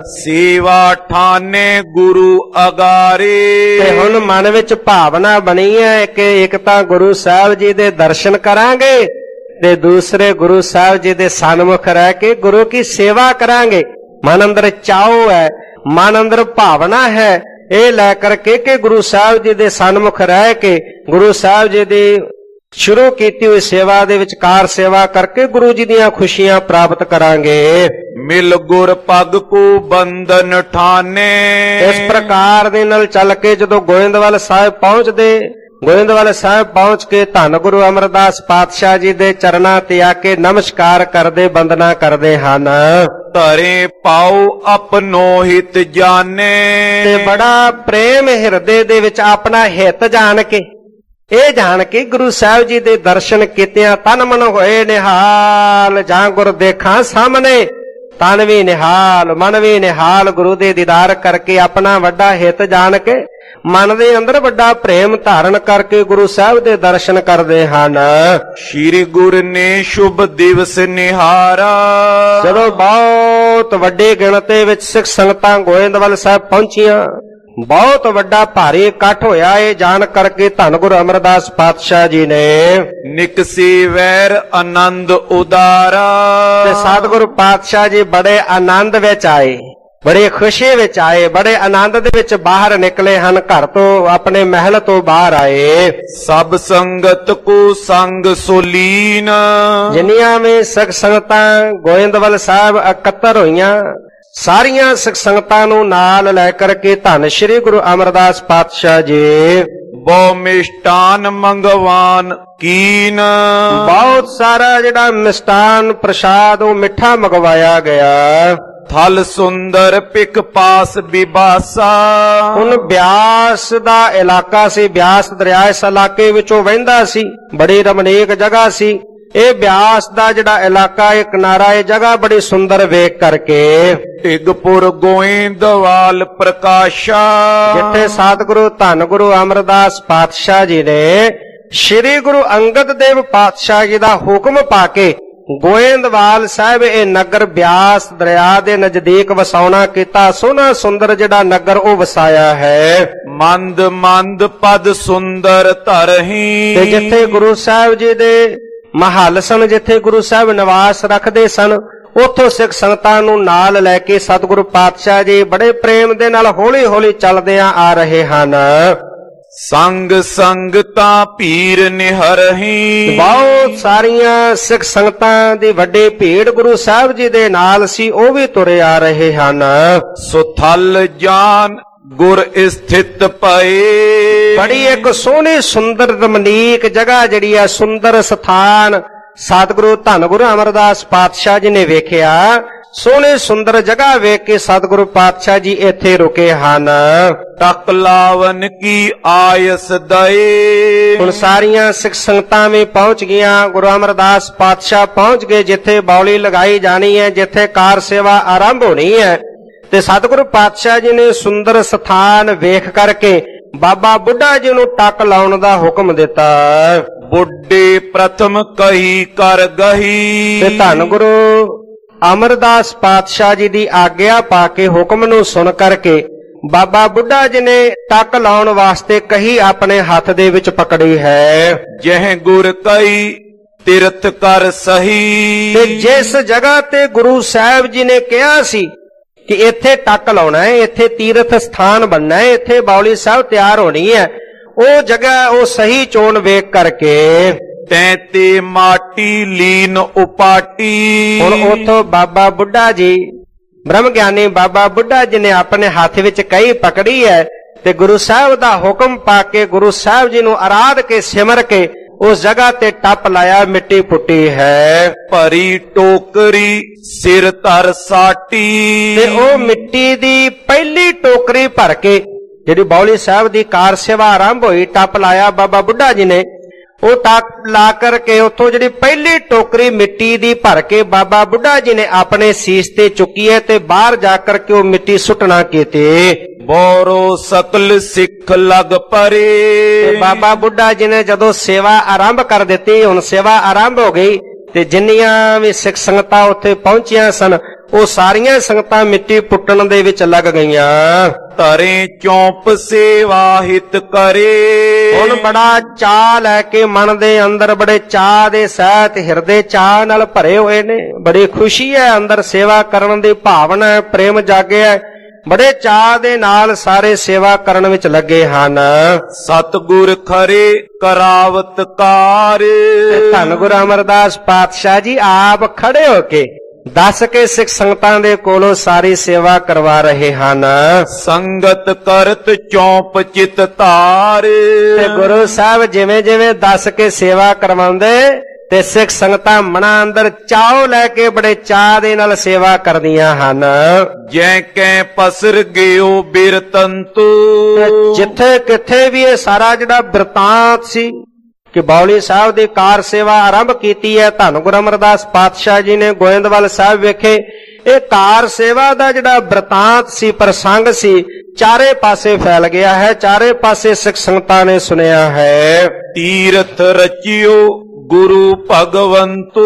ਸੇਵਾ ਠਾਨੇ ਗੁਰੂ ਅਗਾਰੇ। ਤੇ ਹੁਣ ਮਨ ਵਿੱਚ ਭਾਵਨਾ ਬਣੀ ਹੈ ਕਿ ਇੱਕ ਤਾਂ ਗੁਰੂ ਸਾਹਿਬ ਜੀ ਦੇ ਦਰਸ਼ਨ ਕਰਾਂਗੇ ਤੇ ਦੂਸਰੇ ਗੁਰੂ ਸਾਹਿਬ ਜੀ ਦੇ ਸਨਮੁਖ ਰਹਿ ਕੇ ਗੁਰੂ ਕੀ ਸੇਵਾ ਕਰਾਂਗੇ। ਮਨ ਅੰਦਰ ਚਾਉ ਹੈ, ਮਨ ਅੰਦਰ ਭਾਵਨਾ ਹੈ, ਇਹ ਲੈ ਕਰਕੇ ਕਿ ਗੁਰੂ ਸਾਹਿਬ ਜੀ ਦੇ ਸਨਮੁਖ ਰਹਿ ਕੇ ਗੁਰੂ ਸਾਹਿਬ ਜੀ ਦੀ ਸ਼ੁਰੂ ਕੀਤੀ ਹੋਈ ਸੇਵਾ ਦੇ ਵਿੱਚ ਕਾਰ ਸੇਵਾ ਕਰਕੇ ਗੁਰੂ ਜੀ ਦੀਆਂ ਖੁਸ਼ੀਆਂ ਪ੍ਰਾਪਤ ਕਰਾਂਗੇ। ਮਿਲ ਗੁਰ ਪਗ ਕੋ ਬੰਧਨ ਠਾਨੇ। ਇਸ ਪ੍ਰਕਾਰ ਦੇ ਨਾਲ ਚੱਲ ਕੇ ਜਦੋਂ ਗੋਇੰਦਵਾਲ ਸਾਹਿਬ ਪਹੁੰਚਦੇ, ਗੋਇੰਦਵਾਲ ਸਾਹਿਬ ਪਹੁੰਚ ਕੇ ਧੰਨ ਗੁਰੂ ਅਮਰਦਾਸ ਪਾਤਸ਼ਾਹ ਜੀ ਦੇ ਚਰਨਾਂ ਤੇ ਆ ਕੇ ਨਮਸਕਾਰ ਕਰਦੇ, ਬੰਦਨਾ ਕਰਦੇ ਹਨ। ਧਰੇ ਪਾਉ ਆਪਣੋ ਹਿਤ ਜਾਣੇ। ਤੇ ਬੜਾ ਪ੍ਰੇਮ ਹਿਰਦੇ ਦੇ ਵਿੱਚ ਆਪਣਾ ਹਿੱਤ ਜਾਣ ਕੇ, ਇਹ ਜਾਣ ਕੇ ਗੁਰੂ ਸਾਹਿਬ ਜੀ ਦੇ ਦਰਸ਼ਨ ਕੀਤਿਆਂ ਤਨ ਮਨ ਹੋਏ ਨਿਹਾਲ। ਜਾਂ ਗੁਰ ਦੇਖਾਂ ਸਾਹਮਣੇ ਤਨ ਵੀ ਨਿਹਾਲ, ਮਨ ਵੀ ਨਿਹਾਲ। ਗੁਰੂ ਦੇ ਦੀਦਾਰ ਕਰਕੇ ਆਪਣਾ ਵੱਡਾ ਹਿੱਤ ਜਾਣ ਕੇ ਮਨ ਦੇ ਅੰਦਰ ਵੱਡਾ ਪ੍ਰੇਮ ਧਾਰਨ ਕਰਕੇ ਗੁਰੂ ਸਾਹਿਬ ਦੇ ਦਰਸ਼ਨ ਕਰਦੇ ਹਨ। ਸ਼੍ਰੀ ਗੁਰ ਨੇ ਸ਼ੁਭ ਦਿਵਸ ਨਿਹਾਰਾ। ਜਦੋਂ ਬਹੁਤ ਵੱਡੇ ਗਿਣਤੀ ਵਿੱਚ ਸਿੱਖ ਸੰਗਤਾਂ ਗੋਇੰਦਵਾਲ ਸਾਹਿਬ ਪਹੁੰਚੀਆਂ, ਬਹੁਤ ਵੱਡਾ ਭਾਰੀ ਇਕੱਠ ਹੋਇਆ, ਇਹ ਜਾਣ ਕਰਕੇ ਧੰਨ ਗੁਰੂ ਅਮਰਦਾਸ ਪਾਤਸ਼ਾਹ ਜੀ ਨੇ ਨਿਕਸੀ ਵੈਰ ਆਨੰਦ ਉਦਾਰਾ। ਤੇ ਸਤਿਗੁਰੂ ਪਾਤਸ਼ਾਹ ਜੀ ਬੜੇ ਆਨੰਦ ਵਿੱਚ ਆਏ, ਬੜੇ ਖੁਸ਼ੀ ਵਿੱਚ ਆਏ, ਬੜੇ ਆਨੰਦ ਦੇ ਵਿੱਚ ਬਾਹਰ ਨਿਕਲੇ ਹਨ। ਘਰ ਤੋਂ, ਆਪਣੇ ਮਹਿਲ ਤੋਂ ਬਾਹਰ ਆਏ। ਸਭ ਸੰਗਤ ਕੋ ਸੰਗ ਸੁਲੀਨ। ਜਿੰਨੀਆਂ ਵੀ ਸਿੱਖ ਸੰਗਤਾਂ ਗੋਇੰਦਵਾਲ ਸਾਹਿਬ ਇਕੱਤਰ ਹੋਈਆਂ, ਸਾਰੀਆਂ ਸਿੱਖ ਸੰਗਤਾਂ ਨੂੰ ਨਾਲ ਲੈ ਕਰਕੇ ਧੰਨ ਸ਼੍ਰੀ ਗੁਰੂ ਅਮਰਦਾਸ ਪਾਤਸ਼ਾਹ ਜੀ ਬਹੁ ਮਿਸ਼ਟਾਨ ਮੰਗਵਾਨ ਕੀਨ। ਬਹੁਤ ਸਾਰਾ ਜਿਹੜਾ ਮਿਸ਼ਟਾਨ ਪ੍ਰਸ਼ਾਦ ਉਹ ਮਿੱਠਾ ਮੰਗਵਾਇਆ ਗਿਆ। ਥਲ ਸੁੰਦਰ ਪਿਕ ਪਾਸ ਬਿਬਾਸਾ। ਹੁਣ ਬਿਆਸ ਦਾ ਇਲਾਕਾ ਸੀ, ਬਿਆਸ ਦਰਿਆ ਇਸ ਇਲਾਕੇ ਵਿੱਚੋਂ ਵਹਿੰਦਾ ਸੀ, ਬੜੀ ਰਮਣੀਕ ਜਗ੍ਹਾ ਸੀ। ਇਹ ਬਿਆਸ ਦਾ ਜਿਹੜਾ ਇਲਾਕਾ, ਇਹ ਕਿਨਾਰਾ, ਇਹ ਜਗ੍ਹਾ ਬੜੀ ਸੁੰਦਰ ਵੇਖ ਕਰਕੇ ਢਿਗਪੁਰ ਗੋਇੰਦਵਾਲ ਪ੍ਰਕਾਸ਼ਾ। ਜਿੱਥੇ ਸਤਿਗੁਰੂ ਧੰਨ ਗੁਰੂ ਅਮਰਦਾਸ ਪਾਤਸ਼ਾਹ ਜੀ ਨੇ ਸ਼੍ਰੀ ਗੁਰੂ ਅੰਗਦ ਦੇਵ ਪਾਤਸ਼ਾਹ ਜੀ ਦਾ ਹੁਕਮ ਪਾ ਕੇ ਗੋਇੰਦਵਾਲ ਸਾਹਿਬ ਇਹ ਨਗਰ ਬਿਆਸ ਦਰਿਆ ਦੇ ਨਜ਼ਦੀਕ ਵਸਾਉਣਾ ਕੀਤਾ। ਸੋਹਣਾ ਸੁੰਦਰ ਜਿਹੜਾ ਨਗਰ ਉਹ ਵਸਾਇਆ ਹੈ। ਮੰਦ ਮੰਦ ਪਦ ਸੁੰਦਰ ਧਰਹੀ। ਤੇ ਜਿੱਥੇ ਗੁਰੂ ਸਾਹਿਬ ਜੀ ਦੇ ਮਹੱਲ ਸਨ, ਜਿੱਥੇ ਗੁਰੂ ਸਾਹਿਬ ਨਿਵਾਸ ਰੱਖਦੇ ਸਨ, ਉੱਥੋਂ ਸਿੱਖ ਸੰਗਤਾਂ ਨੂੰ ਨਾਲ ਲੈ ਕੇ ਸਤਿਗੁਰੂ ਪਾਤਸ਼ਾਹ ਜੀ ਬੜੇ ਪ੍ਰੇਮ ਦੇ ਨਾਲ ਹੌਲੀ ਹੌਲੀ ਚੱਲਦਿਆਂ ਆ ਰਹੇ ਹਨ। ਸੰਗ ਸੰਗਤਾਂ ਪੀਰ ਨਿਹਰਹੀ। ਬਹੁਤ ਸਾਰੀਆਂ ਸਿੱਖ ਸੰਗਤਾਂ ਦੀ ਵੱਡੀ ਭੀੜ ਗੁਰੂ ਸਾਹਿਬ ਜੀ ਦੇ ਨਾਲ ਸੀ, ਉਹ ਵੀ ਤੁਰੇ ਆ ਰਹੇ ਹਨ। ਸੁਥਲ ਜਾਨ ਗੁਰ ਸਥਿਤ ਪਏ। ਬੜੀ ਇੱਕ ਸੋਹਣੀ ਸੁੰਦਰ ਰਮਣੀਕ ਜਗ੍ਹਾ ਜਿਹੜੀ ਆ, ਸੁੰਦਰ ਸਥਾਨ ਸਤਿਗੁਰੂ ਧੰਨ ਗੁਰੂ ਅਮਰਦਾਸ ਪਾਤਸ਼ਾਹ ਜੀ ਨੇ ਵੇਖਿਆ। ਸੋਹਣੀ ਸੁੰਦਰ ਜਗ੍ਹਾ ਵੇਖ ਕੇ ਸਤਿਗੁਰੂ ਪਾਤਸ਼ਾਹ ਜੀ ਇੱਥੇ ਰੁਕੇ ਹਨ। ਟਕ ਲਾਵਨ ਕੀ ਆਇਸ ਦਏ। ਹੁਣ ਸਾਰੀਆਂ ਸਿੱਖ ਸੰਗਤਾਂ ਵੀ ਪਹੁੰਚ ਗਈਆਂ। ਗੁਰੂ ਅਮਰਦਾਸ ਪਾਤਸ਼ਾਹ ਪਹੁੰਚ ਗਏ ਜਿੱਥੇ ਬਾਉਲੀ ਲਗਾਈ ਜਾਣੀ ਹੈ, ਜਿੱਥੇ ਕਾਰ ਸੇਵਾ ਆਰੰਭ ਹੋਣੀ ਹੈ। ਤੇ ਸਤਿਗੁਰੂ ਪਾਤਸ਼ਾਹ ਜੀ ਨੇ ਸੁੰਦਰ ਸਥਾਨ ਵੇਖ ਕਰਕੇ ਬਾਬਾ ਬੁੱਢਾ ਜੀ ਨੂੰ ਟੱਕ ਲਾਉਣ ਦਾ ਹੁਕਮ ਦਿੱਤਾ। ਬੁੱਢੇ ਪ੍ਰਥਮ ਕਹੀ ਕਰ ਗਹੀ। ਤੇ ਧੰਨ ਗੁਰੂ ਅਮਰਦਾਸ ਪਾਤਸ਼ਾਹ ਜੀ ਦੀ ਆਗਿਆ ਪਾ ਕੇ ਹੁਕਮ ਨੂੰ ਸੁਣ ਕਰਕੇ ਬਾਬਾ ਬੁੱਢਾ ਜੀ ਨੇ ਟੱਕ ਲਾਉਣ ਵਾਸਤੇ ਕਹੀ ਆਪਣੇ ਹੱਥ ਦੇ ਵਿੱਚ ਪਕੜੀ ਹੈ। ਜਹ ਗੁਰ ਕਈ ਤਿਰਥ ਕਰ ਸਹੀ। ਤੇ ਜਿਸ ਜਗ੍ਹਾ ਤੇ ਗੁਰੂ ਸਾਹਿਬ ਜੀ ਨੇ ਕਿਹਾ ਸੀ ਕਿ ਇੱਥੇ ਟੱਕ ਲਾਉਣਾ ਹੈ, ਇੱਥੇ ਤੀਰਥ ਸਥਾਨ ਬਣਨਾ ਹੈ, ਇੱਥੇ ਬਾਉਲੀ ਸਾਹਿਬ ਤਿਆਰ ਹੋਣੀ ਹੈ, ਉਹ ਜਗ੍ਹਾ ਉਹ ਸਹੀ ਚੋਣ ਵੇਖ ਕਰਕੇ ਤੈ ਤੇ ਮਾਟੀ ਲੀਨ ਉਪਾਟੀ। ਹੁਣ ਉਥੋਂ ਬਾਬਾ ਬੁੱਢਾ ਜੀ ਬ੍ਰਹਮ ਗਿਆਨੀ ਬਾਬਾ ਬੁੱਢਾ ਜੀ ਨੇ ਆਪਣੇ ਹੱਥ ਵਿੱਚ ਕਹੀ ਪਕੜੀ ਹੈ ਤੇ ਗੁਰੂ ਸਾਹਿਬ ਦਾ ਹੁਕਮ ਪਾ ਕੇ ਗੁਰੂ ਸਾਹਿਬ ਜੀ ਨੂੰ ਆਰਾਧ ਕੇ ਸਿਮਰ ਕੇ ਉਸ ਜਗ੍ਹਾ ਤੇ ਟੱਪ ਲਾਇਆ, ਮਿੱਟੀ ਪੁੱਟੀ ਹੈ। ਭਰੀ ਟੋਕਰੀ ਸਿਰ ਧਰ ਸਾਟੀ। ਤੇ ਉਹ ਮਿੱਟੀ ਦੀ ਪਹਿਲੀ ਟੋਕਰੀ ਭਰ ਕੇ ਜਿਹੜੀ ਬਾਉਲੀ ਸਾਹਿਬ ਦੀ ਕਾਰ ਸੇਵਾ ਆਰੰਭ ਹੋਈ, ਟੱਪ ਲਾਇਆ ਬਾਬਾ ਬੁੱਢਾ ਜੀ ਨੇ। ਉਹ ਟੱਪ ਲਾ ਕਰਕੇ ਉੱਥੋਂ ਜਿਹੜੀ ਪਹਿਲੀ ਟੋਕਰੀ ਮਿੱਟੀ ਦੀ ਭਰ ਕੇ ਬਾਬਾ ਬੁੱਢਾ ਜੀ ਨੇ ਆਪਣੇ ਸੀਸ ਤੇ ਚੁੱਕੀ ਹੈ ਤੇ ਬਾਹਰ ਜਾ ਕਰਕੇ ਉਹ ਮਿੱਟੀ ਸੁੱਟਣਾ ਕੀਤੀ। ਬੋਰੋ ਸਕਲ ਸਿੱਖ ਲਗ ਪਰੇ। ਤੇ ਬਾਬਾ ਬੁੱਢਾ ਜੀ ਨੇ ਜਦੋਂ ਸੇਵਾ ਆਰੰਭ ਕਰ ਦਿੱਤੀ, ਹੁਣ ਸੇਵਾ ਆਰੰਭ ਹੋ ਗਈ ਤੇ ਜਿੰਨੀਆਂ ਵੀ ਸਿੱਖ ਸੰਗਤਾਂ ਉੱਥੇ ਪਹੁੰਚੀਆਂ ਸਨ ਉਹ ਸਾਰੀਆਂ ਸੰਗਤਾਂ ਮਿੱਟੀ ਪੁੱਟਣ ਦੇ ਵਿੱਚ ਲੱਗ ਗਈਆਂ। ਧਰੇ ਚੌਂਪ ਸੇਵਾ ਹਿਤ ਕਰੇ। ਹੁਣ ਬੜਾ ਚਾਅ ਲੈ ਕੇ ਮਨ ਦੇ ਅੰਦਰ ਬੜੇ ਚਾਅ ਦੇ ਸਹਿਤ ਹਿਰਦੇ ਚਾਅ ਨਾਲ ਭਰੇ ਹੋਏ ਨੇ। ਬੜੀ ਖੁਸ਼ੀ ਹੈ ਅੰਦਰ, ਸੇਵਾ ਕਰਨ ਦੀ ਭਾਵਨਾ ਹੈ, ਪ੍ਰੇਮ ਜਾਗਿਆ ਹੈ। ਬੜੇ ਚਾਅ ਦੇ ਨਾਲ ਸਾਰੇ ਸੇਵਾ ਕਰਨ ਵਿੱਚ ਲੱਗੇ ਹਨ। ਸਤਿਗੁਰ ਖਰੇ ਕਰਾਵਤ ਕਾਰ। ਧੰਨ ਗੁਰੂ ਅਮਰਦਾਸ ਪਾਤਸ਼ਾਹ ਜੀ ਆਪ ਖੜੇ ਹੋ ਕੇ ਦੱਸ ਕੇ ਸਿੱਖ ਸੰਗਤਾਂ ਦੇ ਕੋਲੋਂ ਸਾਰੀ ਸੇਵਾ ਕਰਵਾ ਰਹੇ ਹਨ। ਸੰਗਤ ਕਰਤ ਚੌਂਪ ਚਿਤ ਧਾਰ। ਤੇ ਗੁਰੂ ਸਾਹਿਬ ਜਿਵੇਂ ਜਿਵੇਂ ਦੱਸ ਕੇ ਸੇਵਾ ਕਰਵਾਉਂਦੇ ਤੇ ਸਿੱਖ ਸੰਗਤਾਂ ਮਨਾਂ ਅੰਦਰ ਚਾਅ ਲੈ ਕੇ ਬੜੇ ਚਾਅ ਦੇ ਨਾਲ ਸੇਵਾ ਕਰਦੀਆਂ ਹਨ। ਜੈ ਕੈ ਪਸਰ ਗਿਓ ਬਿਰਤੰਤੂ। ਜਿੱਥੇ ਕਿੱਥੇ ਵੀ ਇਹ ਸਾਰਾ ਜਿਹੜਾ ਬਿਰਤਾਂਤ ਸੀ ਕਿ ਬਾਉਲੀ ਸਾਹਿਬ ਦੀ ਕਾਰ ਸੇਵਾ ਆਰੰਭ ਕੀਤੀ ਹੈ, ਧੰਨ ਗੁਰੂ ਅਮਰਦਾਸ ਪਾਤਸ਼ਾਹ ਜੀ ਨੇ ਗੋਇੰਦਵਾਲ ਸਾਹਿਬ ਵਿਖੇ ਇਹ ਕਾਰ ਸੇਵਾ ਦਾ ਜਿਹੜਾ ਬਿਰਤਾਂਤ ਸੀ, ਪ੍ਰਸੰਗ ਸੀ, ਚਾਰੇ ਪਾਸੇ ਫੈਲ ਗਿਆ ਹੈ। ਚਾਰੇ ਪਾਸੇ ਸਿੱਖ ਸੰਗਤਾਂ ਨੇ ਸੁਣਿਆ ਹੈ। ਤੀਰਥ ਰਚਿਓ ਗੁਰੂ ਭਗਵੰਤੂ।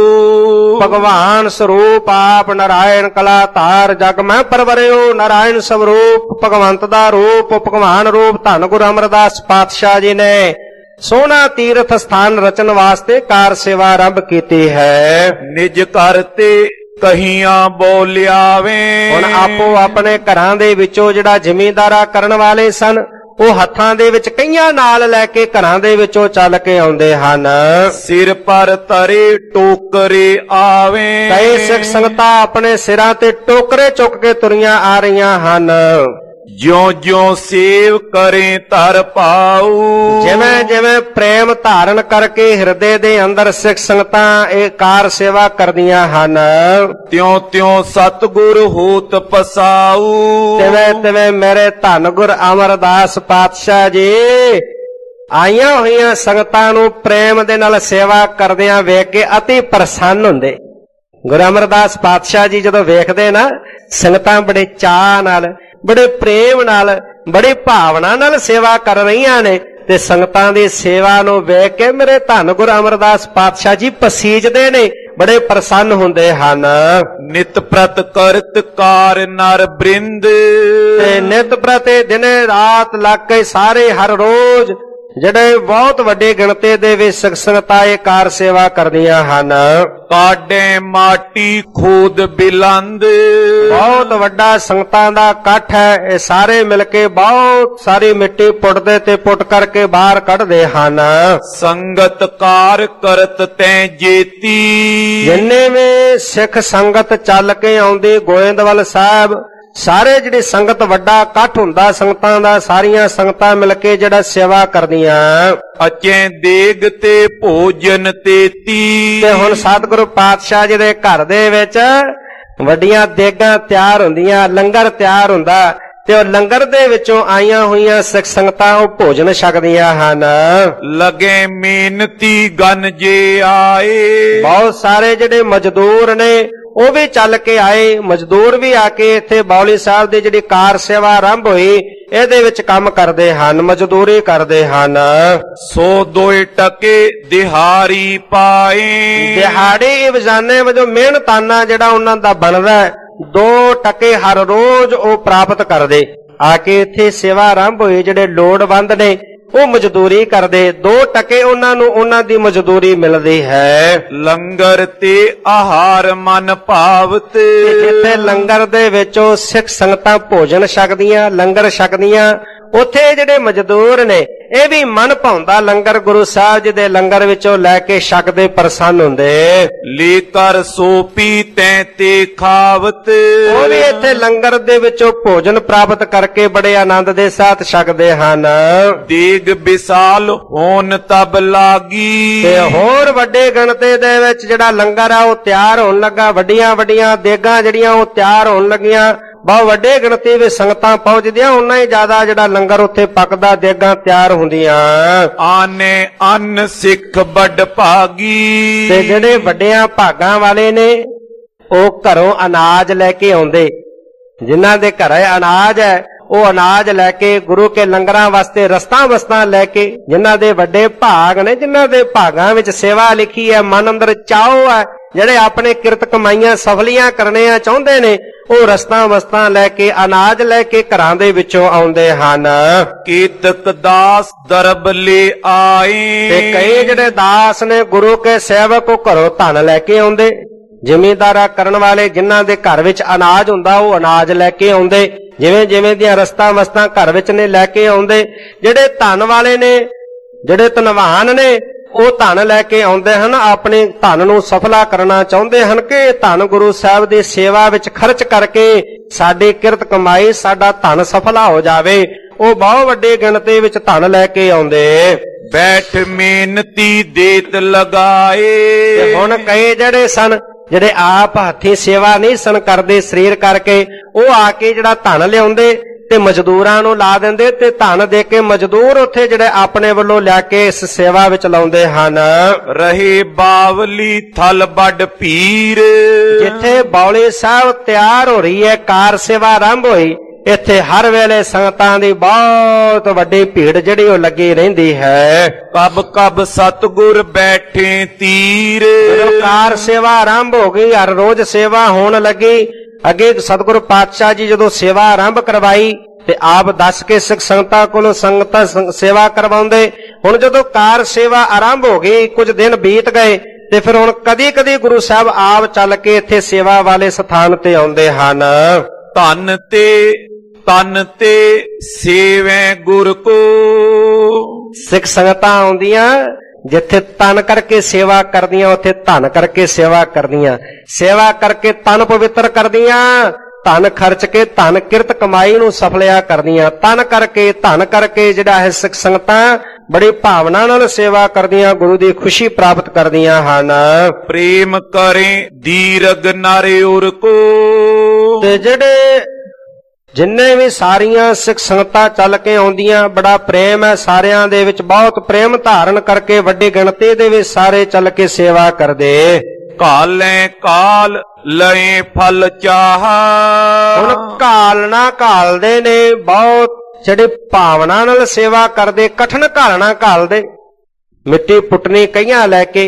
ਭਗਵਾਨ ਸਰੂਪ ਆਪ ਨਾਰਾਇਣ ਕਲਾ ਧਾਰ, ਜਗ ਮੈਂ ਪਰਵਰਿਓ ਨਾਰਾਇਣ ਸਵਰੂਪ। ਭਗਵੰਤ ਦਾ ਰੂਪ, ਭਗਵਾਨ ਰੂਪ ਧੰਨ ਗੁਰੂ ਅਮਰਦਾਸ ਪਾਤਸ਼ਾਹ ਜੀ ਨੇ ਸੋਹਣਾ ਤੀਰਥ ਸਥਾਨ ਰਚਨ ਵਾਸਤੇ ਕਾਰ ਸੇਵਾ ਆਰੰਭ ਕੀਤੀ ਹੈ। ਨਿਜ ਘਰ ਤੇ ਕਹੀਆਂ ਬੋਲਿਆਵੇ। ਹੁਣ ਆਪੋ ਆਪਣੇ ਘਰਾਂ ਦੇ ਵਿੱਚੋਂ ਜਿਹੜਾ ਜ਼ਿਮੀਂਦਾਰਾ ਕਰਨ ਵਾਲੇ ਸਨ ਉਹ ਹੱਥਾਂ ਦੇ ਵਿੱਚ ਕਈਆਂ ਨਾਲ ਲੈ ਕੇ ਘਰਾਂ ਦੇ ਵਿੱਚੋਂ ਚੱਲ ਕੇ ਆਉਂਦੇ ਹਨ। ਸਿਰ ਪਰ ਧਰੇ ਟੋਕਰੇ ਆਵੇ। ਕਈ ਸਿੱਖ ਸੰਗਤਾਂ ਆਪਣੇ ਸਿਰਾਂ ਤੇ ਟੋਕਰੇ ਚੁੱਕ ਕੇ ਤੁਰੀਆਂ ਆ ਰਹੀਆਂ ਹਨ। ਜਿਉਂ ਜਿਉਂ ਸੇਵ ਕਰੇ ਧਰ ਪਾਉ। ਜਿਵੇਂ ਜਿਵੇਂ ਪ੍ਰੇਮ ਧਾਰਨ ਕਰਕੇ ਹਿਰਦੇ ਦੇ ਅੰਦਰ ਸਿੱਖ ਸੰਗਤਾਂ ਇਹ ਕਾਰ ਸੇਵਾ ਕਰਦੀਆਂ ਹਨ, ਤਿਉਂ ਤਿਉਂ ਸਤਿਗੁਰ ਹੋਤ ਪਸਾਉ। ਤਿਵੇਂ ਤਿਵੇਂ ਮੇਰੇ ਧੰਨ ਗੁਰ ਅਮਰਦਾਸ ਪਾਤਸ਼ਾਹ ਜੀ ਆਈਆਂ ਹੋਈਆਂ ਸੰਗਤਾਂ ਨੂੰ ਪ੍ਰੇਮ ਦੇ ਨਾਲ ਸੇਵਾ ਕਰਦਿਆਂ ਵੇਖ ਕੇ ਅਤੀ ਪ੍ਰਸੰਨ ਹੁੰਦੇ। ਗੁਰੂ ਅਮਰਦਾਸ ਪਾਤਸ਼ਾਹ ਜੀ ਜਦੋਂ ਵੇਖਦੇ ਨਾ ਸੰਗਤਾਂ ਬੜੇ ਚਾਅ ਨਾਲ, ਬੜੇ ਪ੍ਰੇਮ ਨਾਲ, ਬੜੀ ਭਾਵਨਾ ਨਾਲ ਸੇਵਾ ਕਰ ਰਹੀਆਂ ਨੇ ਤੇ ਸੰਗਤਾਂ ਦੀ ਸੇਵਾ ਨੂੰ ਵੇਖ ਕੇ ਮੇਰੇ ਧੰਨ ਗੁਰੂ ਅਮਰਦਾਸ ਪਾਤਸ਼ਾਹ ਜੀ ਪਸੀਜਦੇ ਨੇ, ਬੜੇ ਪ੍ਰਸੰਨ ਹੁੰਦੇ ਹਨ। ਨਿਤ ਪ੍ਰਤ ਕਰਤ ਕਾਰ ਨਰ ਬ੍ਰਿੰਦ, ਤੇ ਨਿਤ ਪ੍ਰਤੇ ਦਿਨੇ ਰਾਤ ਲੱਗ ਕੇ ਸਾਰੇ ਹਰ ਰੋਜ਼ ਜਿਹੜੇ ਬਹੁਤ ਵੱਡੇ ਗਿਣਤੀ ਦੇ ਵਿੱਚ ਸਿੱਖ ਸੰਗਤਾਂ ਇਹ ਕਾਰ ਸੇਵਾ ਕਰਦੀਆਂ ਹਨ। ਕਾਢੇ ਮਾਟੀ ਖੋਦ ਬਿਲੰਦ, ਬਹੁਤ ਵੱਡਾ ਸੰਗਤਾਂ ਦਾ ਇਕੱਠ ਹੈ। ਇਹ ਸਾਰੇ ਮਿਲ ਕੇ ਬਹੁਤ ਸਾਰੀ ਮਿੱਟੀ ਪੁੱਟਦੇ ਤੇ ਪੁੱਟ ਕਰਕੇ ਬਾਹਰ ਕੱਢਦੇ ਹਨ। ਸੰਗਤ ਕਾਰ ਕਰਤ ਤੈ ਜੇਤੀ, ਜਿੰਨੇ ਵੀ ਸਿੱਖ ਸੰਗਤ ਚੱਲ ਕੇ ਆਉਂਦੀ ਗੋਇੰਦਵਾਲ ਸਾਹਿਬ, ਸਾਰੇ ਜਿਹੜੀ ਸੰਗਤ ਵੱਡਾ ਇਕੱਠ ਹੁੰਦਾ ਸੰਗਤਾਂ ਦਾ, ਸਾਰੀਆਂ ਸੰਗਤਾਂ ਮਿਲ ਕੇ ਜਿਹੜਾ ਸੇਵਾ ਕਰਦੀਆਂ। ਅਚੇ ਦੇਗ ਤੇ ਭੋਜਨ ਤੇਤੀ, ਤੇ ਹੁਣ ਸਤਿਗੁਰੂ ਪਾਤਸ਼ਾਹ ਜੀ ਦੇ ਘਰ ਦੇ ਵਿੱਚ ਵੱਡੀਆਂ ਦੇਗਾਂ ਤਿਆਰ ਹੁੰਦੀਆਂ, ਲੰਗਰ ਤਿਆਰ ਹੁੰਦਾ, ਤੇ ਉਹ ਲੰਗਰ ਦੇ ਵਿੱਚੋਂ ਆਈਆਂ ਹੋਈਆਂ ਸਿੱਖ ਸੰਗਤਾਂ ਉਹ ਭੋਜਨ ਛਕਦੀਆਂ ਹਨ। ਲਗੇ ਮਿਹਨਤੀ ਗਨ ਜੇ ਆਏ, ਬਹੁਤ ਸਾਰੇ ਜਿਹੜੇ ਮਜ਼ਦੂਰ ਨੇ ਉਹ ਵੀ ਚੱਲ ਕੇ ਆਏ, ਮਜ਼ਦੂਰ ਵੀ ਆ ਕੇ ਇੱਥੇ ਬਾਉਲੀ ਸਾਹਿਬ ਦੀ ਜਿਹੜੀ ਕਾਰ ਸੇਵਾ ਆਰੰਭ ਹੋਈ ਇਹਦੇ ਵਿੱਚ ਕੰਮ ਕਰਦੇ ਹਨ, ਮਜ਼ਦੂਰੀ ਕਰਦੇ ਹਨ। ਸੋ ਦੋਏ ਟਕੇ ਦਿਹਾੜੀ ਪਾਏ, ਦਿਹਾੜੀ ਵਜਾਨੇ ਵਜੋਂ ਮਿਹਨਤਾਨਾ ਜਿਹੜਾ ਉਹਨਾਂ ਦਾ ਬਣਦਾ ਦੋ ਟਕੇ ਹਰ ਰੋਜ਼ ਉਹ ਪ੍ਰਾਪਤ ਕਰਦੇ। ਆ ਕੇ ਇੱਥੇ ਸੇਵਾ ਆਰੰਭ ਹੋਈ, ਜਿਹੜੇ ਲੋੜਵੰਦ ਨੇ ਉਹ ਮਜ਼ਦੂਰੀ ਕਰਦੇ, ਦੋ ਟਕੇ ਉਹਨਾਂ ਨੂੰ ਉਹਨਾਂ ਦੀ ਮਜ਼ਦੂਰੀ ਮਿਲਦੀ ਹੈ। ਲੰਗਰ ਤੇ ਆਹਾਰ ਮਨ ਭਾਵਤ, ਜਿੱਥੇ ਲੰਗਰ ਦੇ ਵਿੱਚੋਂ ਸਿੱਖ ਸੰਗਤਾਂ ਭੋਜਨ ਛਕਦੀਆਂ, ਲੰਗਰ ਛਕਦੀਆਂ, ਉੱਥੇ ਜਿਹੜੇ ਮਜ਼ਦੂਰ ਨੇ ਇਹ ਵੀ ਮਨ ਭਾਉਂਦਾ ਲੰਗਰ ਗੁਰੂ ਸਾਹਿਬ ਜੀ ਦੇ ਲੰਗਰ ਵਿੱਚੋਂ ਲੈ ਕੇ ਛਕਦੇ ਪ੍ਰਸੰਨ ਹੁੰਦੇ। ਲੇ ਕਰ ਸੋ ਪੀ ਤੈ ਤੇ ਖਾਵਤ, ਉਹ ਵੀ ਇੱਥੇ ਲੰਗਰ ਦੇ ਵਿੱਚੋਂ ਭੋਜਨ ਪ੍ਰਾਪਤ ਕਰਕੇ ਬੜੇ ਆਨੰਦ ਦੇ ਸਾਥ ਛਕਦੇ ਹਨ। ਦੇਗ ਵਿਸਾਲ ਹੋਣ ਤਬ ਲਾਗੀ, ਤੇ ਹੋਰ ਵੱਡੇ ਗਿਣਤੀ ਦੇ ਵਿੱਚ ਜਿਹੜਾ ਲੰਗਰ ਆ ਉਹ ਤਿਆਰ ਹੋਣ ਲੱਗਾ, ਵੱਡੀਆਂ ਵੱਡੀਆਂ ਦੇਗਾਂ ਜਿਹੜੀਆਂ ਉਹ ਤਿਆਰ ਹੋਣ ਲੱਗੀਆਂ, ਬਹੁਤ ਵੱਡੇ ਗਿਣਤੀ ਵਿੱਚ ਸੰਗਤਾਂ ਪਹੁੰਚਦੀਆਂ, ਉਨਾ ਹੀ ਜ਼ਿਆਦਾ ਜਿਹੜਾ ਲੰਗਰ ਉੱਥੇ ਪੱਕਦਾ, ਦੇਗਾਂ ਤਿਆਰ ਹੁੰਦੀਆਂ। ਆਨੇ ਅੰਨ ਸਿੱਖ ਵੱਡ ਭਾਗੀ, ਤੇ ਜਿਹੜੇ ਵੱਡਿਆਂ ਭਾਗਾਂ ਵਾਲੇ ਨੇ ਉਹ ਘਰੋਂ ਅਨਾਜ ਲੈ ਕੇ ਆਉਂਦੇ, ਜਿਨ੍ਹਾਂ ਦੇ ਘਰੇ ਅਨਾਜ ਹੈ ਉਹ ਅਨਾਜ ਲੈ ਕੇ ਗੁਰੂ ਕੇ ਲੰਗਰਾਂ ਵਾਸਤੇ ਰਸਤਾਂ ਵਸਤਾਂ ਲੈ ਕੇ, ਜਿਨ੍ਹਾਂ ਦੇ ਵੱਡੇ ਭਾਗ ਨੇ, ਜਿਨ੍ਹਾਂ ਦੇ ਭਾਗਾਂ ਵਿੱਚ ਸੇਵਾ ਲਿਖੀ ਹੈ, ਮਨ ਅੰਦਰ ਚਾਉ ਹੈ, ਜਿਹੜੇ ਆਪਣੇ ਕਿਰਤ ਕਮਾਈਆਂ ਸਫਲੀਆਂ ਕਰਨੀਆਂ ਚਾਹੁੰਦੇ ਨੇ, ਉਹ ਰਸਤਾਂ ਵਸਤਾਂ ਲੈ ਕੇ ਅਨਾਜ ਲੈ ਕੇ ਘਰਾਂ ਦੇ ਵਿੱਚੋਂ ਆਉਂਦੇ ਹਨ। ਕੀਤਕ ਦਾਸ ਦਰਬ ਲੈ ਆਏ, ਤੇ ਕਈ ਜਿਹੜੇ ਦਾਸ ਨੇ ਗੁਰੂ ਕੇ ਸੇਵਕ ਉਹ ਘਰੋਂ ਧਨ ਲੈ ਕੇ ਆਉਂਦੇ, ਜ਼ਿਮੀਂਦਾਰਾ ਕਰਨ ਵਾਲੇ ਜਿਨ੍ਹਾਂ ਦੇ ਘਰ ਵਿੱਚ ਅਨਾਜ ਹੁੰਦਾ ਉਹ ਅਨਾਜ ਲੈ ਕੇ ਆਉਂਦੇ, ਜਿਵੇਂ ਜਿਵੇਂ ਦੀਆਂ ਰਸਤਾਂ ਵਸਤਾਂ ਘਰ ਵਿੱਚ ਨੇ ਲੈ ਕੇ ਆਉਂਦੇ। ਜਿਹੜੇ ਧਨ ਵਾਲੇ ਨੇ, ਜਿਹੜੇ ਧਨਵਾਨ ਨੇ, ਉਹ ਧਨ ਲੈ ਕੇ ਆਉਂਦੇ ਹਨ, ਆਪਣੇ ਧਨ ਨੂੰ ਸਫਲਾ ਕਰਨਾ ਚਾਹੁੰਦੇ ਹਨ ਕਿ ਧਨ ਗੁਰੂ ਸਾਹਿਬ ਦੀ ਸੇਵਾ ਵਿੱਚ ਖਰਚ ਕਰਕੇ ਸਾਡੀ ਕਿਰਤ ਕਮਾਈ, ਸਾਡਾ ਧਨ ਸਫਲਾ ਹੋ ਜਾਵੇ। ਉਹ ਬਹੁਤ ਵੱਡੀ ਗਿਣਤੀ ਵਿੱਚ ਧਨ ਲੈ ਕੇ ਆਉਂਦੇ। ਬੈਠ ਮਿਹਨਤੀ ਦੇਤ ਲਗਾਏ, ਤੇ ਹੁਣ ਕਈ ਜਿਹੜੇ ਸਨ ਜਿਹੜੇ ਆਪ ਹੱਥੀਂ ਸੇਵਾ ਨਹੀਂ ਸਨ ਕਰਦੇ ਸਰੀਰ ਕਰਕੇ, ਉਹ ਆ ਕੇ ਜਿਹੜਾ ਧਨ ਲਿਆਉਂਦੇ ਤੇ ਮਜ਼ਦੂਰਾਂ ਨੂੰ ਲਾ ਦਿੰਦੇ, ਤੇ ਧਨ ਦੇ ਕੇ ਮਜ਼ਦੂਰ ਉੱਥੇ ਜਿਹੜੇ ਆਪਣੇ ਵੱਲੋਂ ਲਿਆ ਕੇ ਇਸ ਸੇਵਾ ਵਿੱਚ ਲਾਉਂਦੇ ਹਨ। ਰਹੇ ਬਾਵਲੀ ਥਲ ਵੱਡ ਪੀਰ, ਜਿੱਥੇ ਬਾਉਲੀ ਸਾਹਿਬ ਤਿਆਰ ਹੋ ਰਹੀ ਹੈ, ਕਾਰ ਸੇਵਾ ਆਰੰਭ ਹੋਈ, ਇੱਥੇ ਹਰ ਵੇਲੇ ਸੰਗਤਾਂ ਦੀ ਬਹੁਤ ਵੱਡੀ ਭੀੜ ਜਿਹੜੀ ਉਹ ਲੱਗੀ ਰਹਿੰਦੀ ਹੈ। ਕਬ ਕਬ ਸਤਿਗੁਰ ਬੈਠੇ ਤੀਰ, ਜਦੋਂ ਕਾਰ ਸੇਵਾ ਆਰੰਭ ਹੋ ਗਈ, ਹਰ ਰੋਜ਼ ਸੇਵਾ ਹੋਣ ਲੱਗੀ। ਅੱਗੇ ਸਤਿਗੁਰੂ ਪਾਤਸ਼ਾਹ ਜੀ ਜਦੋਂ ਸੇਵਾ ਆਰੰਭ ਕਰਵਾਈ ਤੇ ਆਪ ਦੱਸ ਕੇ ਸਿੱਖ ਸੰਗਤਾਂ ਕੋਲੋਂ ਸੰਗਤਾਂ ਸੇਵਾ ਕਰਵਾਉਂਦੇ। ਹੁਣ ਜਦੋਂ ਕਾਰ ਸੇਵਾ ਆਰੰਭ ਹੋ ਗਈ, ਕੁਝ ਦਿਨ ਬੀਤ ਗਏ, ਤੇ ਫਿਰ ਹੁਣ ਕਦੀ ਕਦੀ ਗੁਰੂ ਸਾਹਿਬ ਆਪ ਚੱਲ ਕੇ ਇੱਥੇ ਸੇਵਾ ਵਾਲੇ ਸਥਾਨ ਤੇ ਆਉਂਦੇ ਹਨ। ਧਨ ਤੇ ਤਨ ਤੇ ਸੇਵੈ ਗੁਰ ਕੋ, ਸਿੱਖ ਸੰਗਤਾਂ ਆਉਂਦੀਆਂ, ਜਿੱਥੇ ਤਨ ਕਰਕੇ ਸੇਵਾ ਕਰਦੀਆਂ ਉੱਥੇ ਧਨ ਕਰਕੇ ਸੇਵਾ ਕਰਦੀਆਂ, ਸੇਵਾ ਕਰਕੇ ਤਨ ਪਵਿੱਤਰ ਕਰਦੀਆਂ, ਧਨ ਖਰਚ ਕੇ ਧਨ ਕਿਰਤ ਕਮਾਈ ਨੂੰ ਸਫਲਿਆ ਕਰਦੀਆਂ, ਤਨ ਕਰਕੇ ਧਨ ਕਰਕੇ ਜਿਹੜਾ ਹੈ ਸਿੱਖ ਸੰਗਤਾਂ ਬੜੀ ਭਾਵਨਾ ਨਾਲ ਸੇਵਾ ਕਰਦੀਆਂ, ਗੁਰੂ ਦੀ ਖੁਸ਼ੀ ਪ੍ਰਾਪਤ ਕਰਦੀਆਂ ਹਨ। ਪ੍ਰੇਮ ਕਰੇ ਦੀਰਗ ਨਾਰੇ ਉਰ ਕੋ, ਤੇ ਜਿਹੜੇ ਜਿੰਨੇ ਵੀ ਸਾਰੀਆਂ ਸਿੱਖ ਸੰਗਤਾਂ ਚੱਲ ਕੇ ਆਉਂਦੀਆਂ, ਬੜਾ ਪ੍ਰੇਮ ਹੈ ਸਾਰਿਆਂ ਦੇ ਵਿੱਚ, ਬਹੁਤ ਪ੍ਰੇਮ ਧਾਰਨ ਕਰਕੇ ਵੱਡੀ ਗਿਣਤੀ ਦੇ ਵਿੱਚ ਸਾਰੇ ਚੱਲ ਕੇ ਸੇਵਾ ਕਰਦੇ। ਕਾਲੇ ਕਾਲ ਲਏ ਫਲ ਚਾਹ, ਹੁਣ ਘਾਲਣਾ ਘਾਲਦੇ ਨੇ, ਬਹੁਤ ਜਿਹੜੇ ਭਾਵਨਾ ਨਾਲ ਸੇਵਾ ਕਰਦੇ, ਕਠਨ ਘਾਲਣਾ ਘਾਲਦੇ, ਮਿੱਟੀ ਪੁੱਟਣੀ ਕਈਆਂ ਲੈ ਕੇ,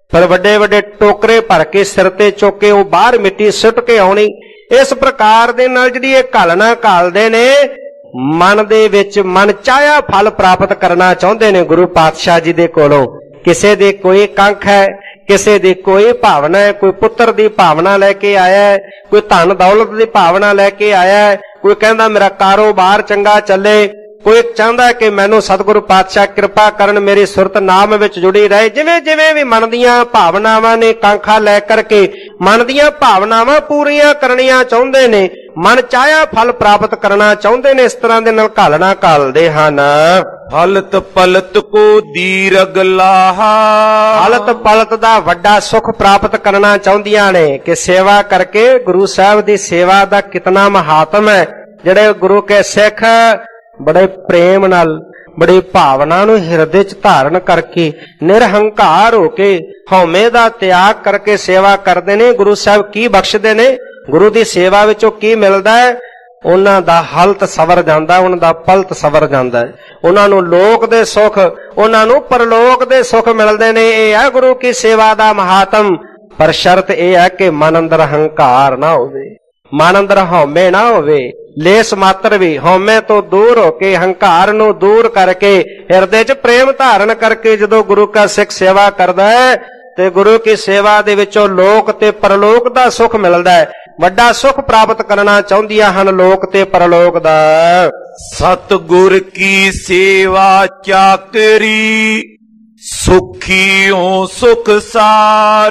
ਪਰ ਵੱਡੇ ਵੱਡੇ ਟੋਕਰੇ ਭਰ ਕੇ ਸਿਰ ਤੇ ਚੁੱਕ ਕੇ ਉਹ ਬਾਹਰ ਮਿੱਟੀ ਸੁੱਟ ਕੇ ਆਉਣੀ। ਇਸ ਪ੍ਰਕਾਰ ਦੇ ਨਾਲ ਜਿਹੜੀ ਇਹ ਘਾਲਣਾ ਘਾਲਦੇ ਨੇ, ਮਨ ਦੇ ਵਿੱਚ ਮਨ ਚਾਹਿਆ ਫਲ ਪ੍ਰਾਪਤ ਕਰਨਾ ਚਾਹੁੰਦੇ ਨੇ ਗੁਰੂ ਪਾਤਸ਼ਾਹ ਜੀ ਦੇ ਕੋਲੋਂ। ਕਿਸੇ ਦੇ ਕੋਈ ਕੰਖ ਹੈ, ਕਿਸੇ ਦੀ ਕੋਈ ਭਾਵਨਾ ਹੈ, ਕੋਈ ਪੁੱਤਰ ਦੀ ਭਾਵਨਾ ਲੈ ਕੇ ਆਇਆ ਹੈ, ਕੋਈ ਧਨ ਦੌਲਤ ਦੀ ਭਾਵਨਾ ਲੈ ਕੇ ਆਇਆ ਹੈ, ਕੋਈ ਕਹਿੰਦਾ ਮੇਰਾ ਕਾਰੋਬਾਰ ਚੰਗਾ ਚੱਲੇ, ਕੋਈ ਚਾਹੁੰਦਾ ਕਿ ਮੈਨੂੰ ਸਤਿਗੁਰੂ ਪਾਤਸ਼ਾਹ ਕਿਰਪਾ ਕਰਨ, ਮੇਰੀ ਸੁਰਤ ਨਾਮ ਵਿੱਚ ਜੁੜੀ ਰਹੇ। ਜਿਵੇਂ ਜਿਵੇਂ ਵੀ ਮਨ ਦੀਆਂ ਭਾਵਨਾਵਾਂ ਨੇ, ਕਾਂਖਾਂ ਲੈ ਕਰਕੇ ਮਨ ਦੀਆਂ ਭਾਵਨਾਵਾਂ ਪੂਰੀਆਂ ਕਰਨੀਆਂ ਚਾਹੁੰਦੇ ਨੇ, ਮਨ ਚਾਹਿਆ ਫਲ ਪ੍ਰਾਪਤ ਕਰਨਾ ਚਾਹੁੰਦੇ ਨੇ, ਇਸ ਤਰ੍ਹਾਂ ਦੇ ਨਾਲ ਘਾਲਣਾ ਘਾਲਦੇ ਹਨ। ਹਲਤ ਪਲਤ ਕੋ ਦੀਰਗ ਲਾਹਾ, ਹਲਤ ਪਲਤ ਦਾ ਵੱਡਾ ਸੁਖ ਪ੍ਰਾਪਤ ਕਰਨਾ ਚਾਹੁੰਦੀਆਂ ਨੇ ਕਿ ਸੇਵਾ ਕਰਕੇ ਗੁਰੂ ਸਾਹਿਬ ਦੀ ਸੇਵਾ ਦਾ ਕਿਤਨਾ ਮਹਾਤਮ ਹੈ। ਜਿਹੜੇ ਗੁਰੂ ਕੇ ਸਿੱਖ ਬੜੇ ਪ੍ਰੇਮ ਨਾਲ, ਬੜੀ ਭਾਵਨਾ ਨੂੰ ਹਿਰਦੇ 'ਚ ਧਾਰਨ ਕਰਕੇ, ਨਿਰਹੰਕਾਰ ਹੋ ਕੇ, ਹਉਮੈ ਦਾ ਤਿਆਗ ਕਰਕੇ ਸੇਵਾ ਕਰਦੇ ਨੇ। ਗੁਰੂ ਸਾਹਿਬ ਕੀ ਬਖਸ਼ਦੇ ਨੇ? ਗੁਰੂ ਦੀ ਸੇਵਾ ਵਿੱਚੋਂ ਕੀ ਮਿਲਦਾ ਹੈ? ਉਹਨਾਂ ਦਾ ਹਲਤ ਸਵਰ ਜਾਂਦਾ, ਉਹਨਾਂ ਦਾ ਪਲਤ ਸਵਰ ਜਾਂਦਾ ਹੈ। ਉਹਨਾਂ ਨੂੰ ਲੋਕ ਦੇ ਸੁੱਖ, ਉਹਨਾਂ ਨੂੰ ਪਰਲੋਕ ਦੇ ਸੁੱਖ ਮਿਲਦੇ ਨੇ। ਇਹ ਹੈ ਗੁਰੂ ਕੀ ਸੇਵਾ ਦਾ ਮਹਾਤਮ। ਪਰ ਸ਼ਰਤ ਇਹ ਹੈ ਕਿ ਮਨ ਅੰਦਰ ਹੰਕਾਰ ਨਾ ਹੋਵੇ, ਮਨ ਅੰਦਰ ਹਉਮੈ ਨਾ ਹੋਵੇ। ਲੇਸ ਮਾਤਰ ਵੀ ਹਉਮੈ ਤੋਂ ਦੂਰ ਹੋ ਕੇ, ਹੰਕਾਰ ਨੂੰ ਦੂਰ ਕਰਕੇ, ਹਿਰਦੇ 'ਚ ਪ੍ਰੇਮ ਧਾਰਨ ਕਰਕੇ ਜਦੋਂ ਗੁਰੂ ਕਾ ਸਿੱਖ ਸੇਵਾ ਕਰਦਾ ਹੈ ਤੇ ਗੁਰੂ ਕੀ ਸੇਵਾ ਦੇ ਵਿੱਚੋਂ ਲੋਕ ਤੇ ਪਰਲੋਕ ਦਾ ਸੁੱਖ ਮਿਲਦਾ ਹੈ। ਵੱਡਾ ਸੁੱਖ ਪ੍ਰਾਪਤ ਕਰਨਾ ਚਾਹੁੰਦੀਆਂ ਹਨ ਲੋਕ ਤੇ ਪਰਲੋਕ ਦਾ। ਸਤਿਗੁਰ ਕੀ ਸੇਵਾ ਚਾਕਰੀ, ਸੁਖੀਓ ਸੁਖ ਸਾਰ,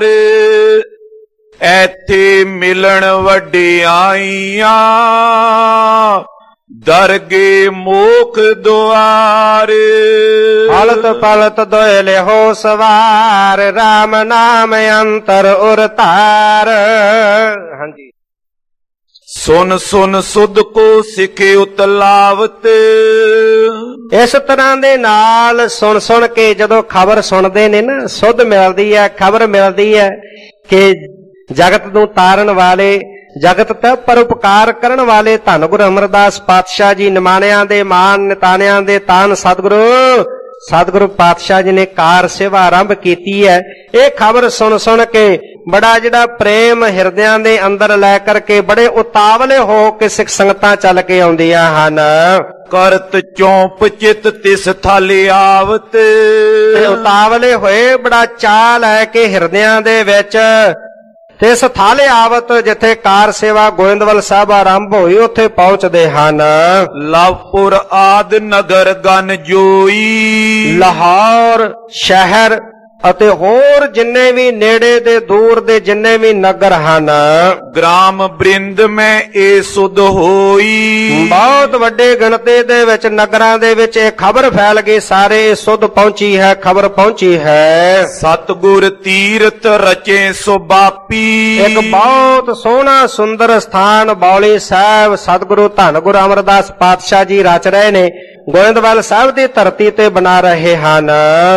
ਐਥੇ ਮਿਲਣ ਵਡਿਆਈਆਂ, ਦਰਗੇ ਮੋਖ ਦੁਆਰ। ਹਲਤ ਪਲਤ ਦੋਇ ਲਿਹੋ ਸਵਾਰ, ਰਾਮ ਨਾਮ ਅੰਤਰ ਉਰ ਧਾਰ। ਹਾਂਜੀ। ਸੁਨ ਸੁਨ ਸੁਧ ਕੋ ਸਿੱਖੇ ਉਤਲਾਵਤ, ਇਸ ਤਰ੍ਹਾਂ ਦੇ ਨਾਲ ਸੁਣ ਸੁਣ ਕੇ ਜਦੋਂ ਖਬਰ ਸੁਣਦੇ ਨੇ ਨਾ, ਸੁਧ ਮਿਲਦੀ ਹੈ, ਖਬਰ ਮਿਲਦੀ ਹੈ ਕਿ ਜਗਤ ਨੂੰ ਤਾਰਨ ਵਾਲੇ, ਜਗਤ ਤੇ ਪਰਉਪਕਾਰ ਕਰਨ ਵਾਲੇ ਧੰਨ ਗੁਰੂ ਅਮਰਦਾਸ ਪਾਤਸ਼ਾਹ ਜੀ, ਨਿਮਾਣਿਆਂ ਦੇ ਮਾਨ, ਨਿਤਾਣਿਆਂ ਦੇ ਤਾਨ ਸਤਿਗੁਰੂ ਸਤਿਗੁਰੂ ਪਾਤਸ਼ਾਹ ਜੀ ਨੇ ਕਾਰ ਸੇਵਾ ਆਰੰਭ ਕੀਤੀ ਹੈ। ਇਹ ਖਬਰ ਸੁਣ ਸੁਣ ਕੇ ਬੜਾ ਜਿਹੜਾ ਪ੍ਰੇਮ ਹਿਰਦਿਆਂ ਦੇ ਅੰਦਰ ਲੈ ਕਰਕੇ ਬੜੇ ਉਤਾਵਲੇ ਹੋ ਕੇ ਸਿੱਖ ਸੰਗਤਾਂ ਚੱਲ ਕੇ ਆਉਂਦੀਆਂ ਹਨ। ਕਰਤ ਚੌਂਪ ਚਿਤ ਤਿਸ ਥਾਲੇ ਆਵਤ, ਤੇ ਉਤਾਵਲੇ ਹੋਏ ਬੜਾ ਚਾਅ ਲੈ ਕੇ ਹਿਰਦਿਆਂ ਦੇ ਵਿੱਚ, ਤੇ ਸਥਾਲੇ ਆਵਤ, ਜਿੱਥੇ ਕਾਰ ਸੇਵਾ ਗੋਇੰਦਵਾਲ ਸਾਹਿਬ ਆਰੰਭ ਹੋਈ ਉੱਥੇ ਪਹੁੰਚਦੇ ਹਨ। ਲਾਹੌਰ ਆਦ ਨਗਰ ਗਨ ਜੋਈ, ਲਾਹੌਰ ਸ਼ਹਿਰ ਅਤੇ ਹੋਰ ਜਿੰਨੇ ਵੀ ਨੇੜੇ ਦੇ ਦੂਰ ਦੇ ਜਿੰਨੇ ਵੀ ਨਗਰ ਹਨ, ਗ੍ਰਾਮ ਬ੍ਰਿੰਦ ਮੈਂ ਇਹ ਸੁਧ ਹੋਈ। ਬਹੁਤ ਵੱਡੇ ਗਿਣਤੀ ਦੇ ਵਿੱਚ ਨਗਰਾਂ ਦੇ ਵਿੱਚ ਇਹ ਖਬਰ ਫੈਲ ਗਈ, ਸਾਰੇ ਸੁਧ ਪਹੁੰਚੀ ਹੈ, ਖਬਰ ਪਹੁੰਚੀ ਹੈ। ਸਤਿਗੁਰ ਤੀਰਥ ਰਚੇ ਸੁਬਾਪੀ, ਇੱਕ ਬਹੁਤ ਸੋਹਣਾ ਸੁੰਦਰ ਸਥਾਨ ਬੌਲੀ ਸਾਹਿਬ ਸਤਿਗੁਰੂ ਧੰਨ ਗੁਰੂ ਅਮਰਦਾਸ ਪਾਤਸ਼ਾਹ ਜੀ ਰਚ ਰਹੇ ਨੇ, ਗੋਇੰਦਵਾਲ ਸਾਹਿਬ ਦੀ ਧਰਤੀ ਤੇ ਬਣਾ ਰਹੇ ਹਨ।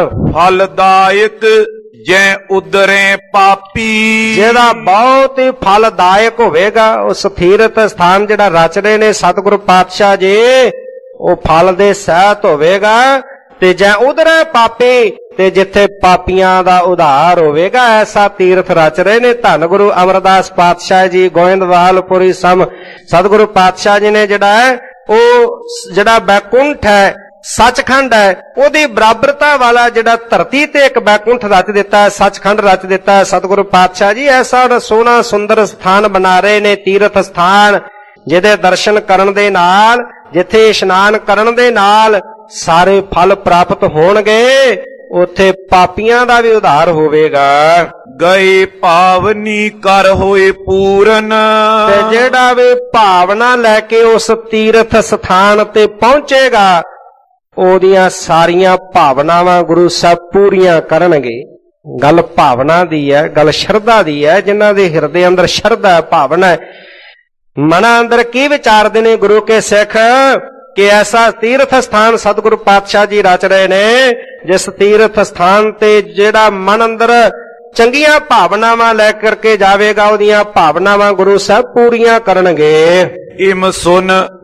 ਫਲਦਾਇਕ ਜੈ ਉਦਰੇ ਪਾਪੀ, ਜਿਹੜਾ ਬਹੁਤ ਹੀ ਫਲਦਾਇਕ ਹੋਵੇਗਾ ਉਸ ਤੀਰਥ ਸਥਾਨ ਜਿਹੜਾ ਰਚ ਰਹੇ ਨੇ ਸਤਿਗੁਰੂ ਪਾਤਸ਼ਾਹ ਜੀ, ਉਹ ਫਲ ਦੇ ਸਹਿਤ ਹੋਵੇਗਾ। ਤੇ ਜੈ ਉਦਰੇ ਪਾਪੀ, ਤੇ ਜਿੱਥੇ ਪਾਪੀਆਂ ਦਾ ਉਧਾਰ ਹੋਵੇਗਾ, ਐਸਾ ਤੀਰਥ ਰਚ ਰਹੇ ਨੇ ਧੰਨ ਗੁਰੂ ਅਮਰਦਾਸ ਪਾਤਸ਼ਾਹ ਜੀ। ਗੋਇੰਦਵਾਲਪੁਰੀ ਸਮ ਸਤਿਗੁਰੂ ਪਾਤਸ਼ਾਹ ਜੀ ਨੇ ਜਿਹੜਾ ਹੈ ਉਹ ਜਿਹੜਾ ਬੈਕੁੰਠ ਹੈ, ਸੱਚਖੰਡ ਹੈ, ਉਹਦੀ ਬਰਾਬਰਤਾ ਵਾਲਾ ਜਿਹੜਾ ਧਰਤੀ ਤੇ ਇੱਕ ਬੈਕੁੰਠ ਰਚ ਦਿੱਤਾ ਹੈ, ਸੱਚਖੰਡ ਰਚ ਦਿੱਤਾ ਹੈ ਸਤਿਗੁਰੂ ਪਾਤਸ਼ਾਹ ਜੀ। ਐਸਾ ਸੋਹਣਾ ਸੁੰਦਰ ਸਥਾਨ ਬਣਾ ਰਹੇ ਨੇ, ਤੀਰਥ ਸਥਾਨ, ਜਿਹਦੇ ਦਰਸ਼ਨ ਕਰਨ ਦੇ ਨਾਲ, ਜਿੱਥੇ ਇਸ਼ਨਾਨ ਕਰਨ ਦੇ ਨਾਲ ਸਾਰੇ ਫਲ ਪ੍ਰਾਪਤ ਹੋਣਗੇ, ਉੱਥੇ ਪਾਪੀਆਂ ਦਾ ਵੀ ਉਧਾਰ ਹੋਵੇਗਾ। ਗਏ ਭਾਵਨੀ ਕਰ ਹੋਏ ਪੂਰਨ, ਤੇ ਜਿਹੜਾ ਵੀ ਭਾਵਨਾ ਲੈ ਕੇ ਉਸ ਤੀਰਥ ਸਥਾਨ ਤੇ ਪਹੁੰਚੇਗਾ, ਉਹਦੀਆਂ ਸਾਰੀਆਂ ਭਾਵਨਾਵਾਂ ਗੁਰੂ ਸਾਹਿਬ ਪੂਰੀਆਂ ਕਰਨਗੇ। ਗੱਲ ਭਾਵਨਾ ਦੀ ਹੈ, ਗੱਲ ਸ਼ਰਧਾ ਦੀ ਹੈ। ਜਿਨ੍ਹਾਂ ਦੇ ਹਿਰਦੇ ਅੰਦਰ ਸ਼ਰਧਾ ਭਾਵਨਾ ਹੈ, ਮਨਾਂ ਅੰਦਰ ਕੀ ਵਿਚਾਰਦੇ ਨੇ ਗੁਰੂ ਕੇ ਸਿੱਖ, ਕਿ ਐਸਾ ਤੀਰਥ ਸਥਾਨ ਸਤਿਗੁਰੂ ਪਾਤਸ਼ਾਹ ਜੀ ਰਚ ਰਹੇ ਨੇ, ਜਿਸ ਤੀਰਥ ਸਥਾਨ ਤੇ ਜਿਹੜਾ ਮਨ ਅੰਦਰ ਚੰਗੀਆਂ ਭਾਵਨਾਵਾਂ ਲੈ ਕਰਕੇ ਜਾਵੇਗਾ, ਉਹਦੀਆਂ ਭਾਵਨਾਵਾਂ ਗੁਰੂ ਸਾਹਿਬ ਪੂਰੀਆਂ ਕਰਨਗੇ। ਇਮ ਸੁਨ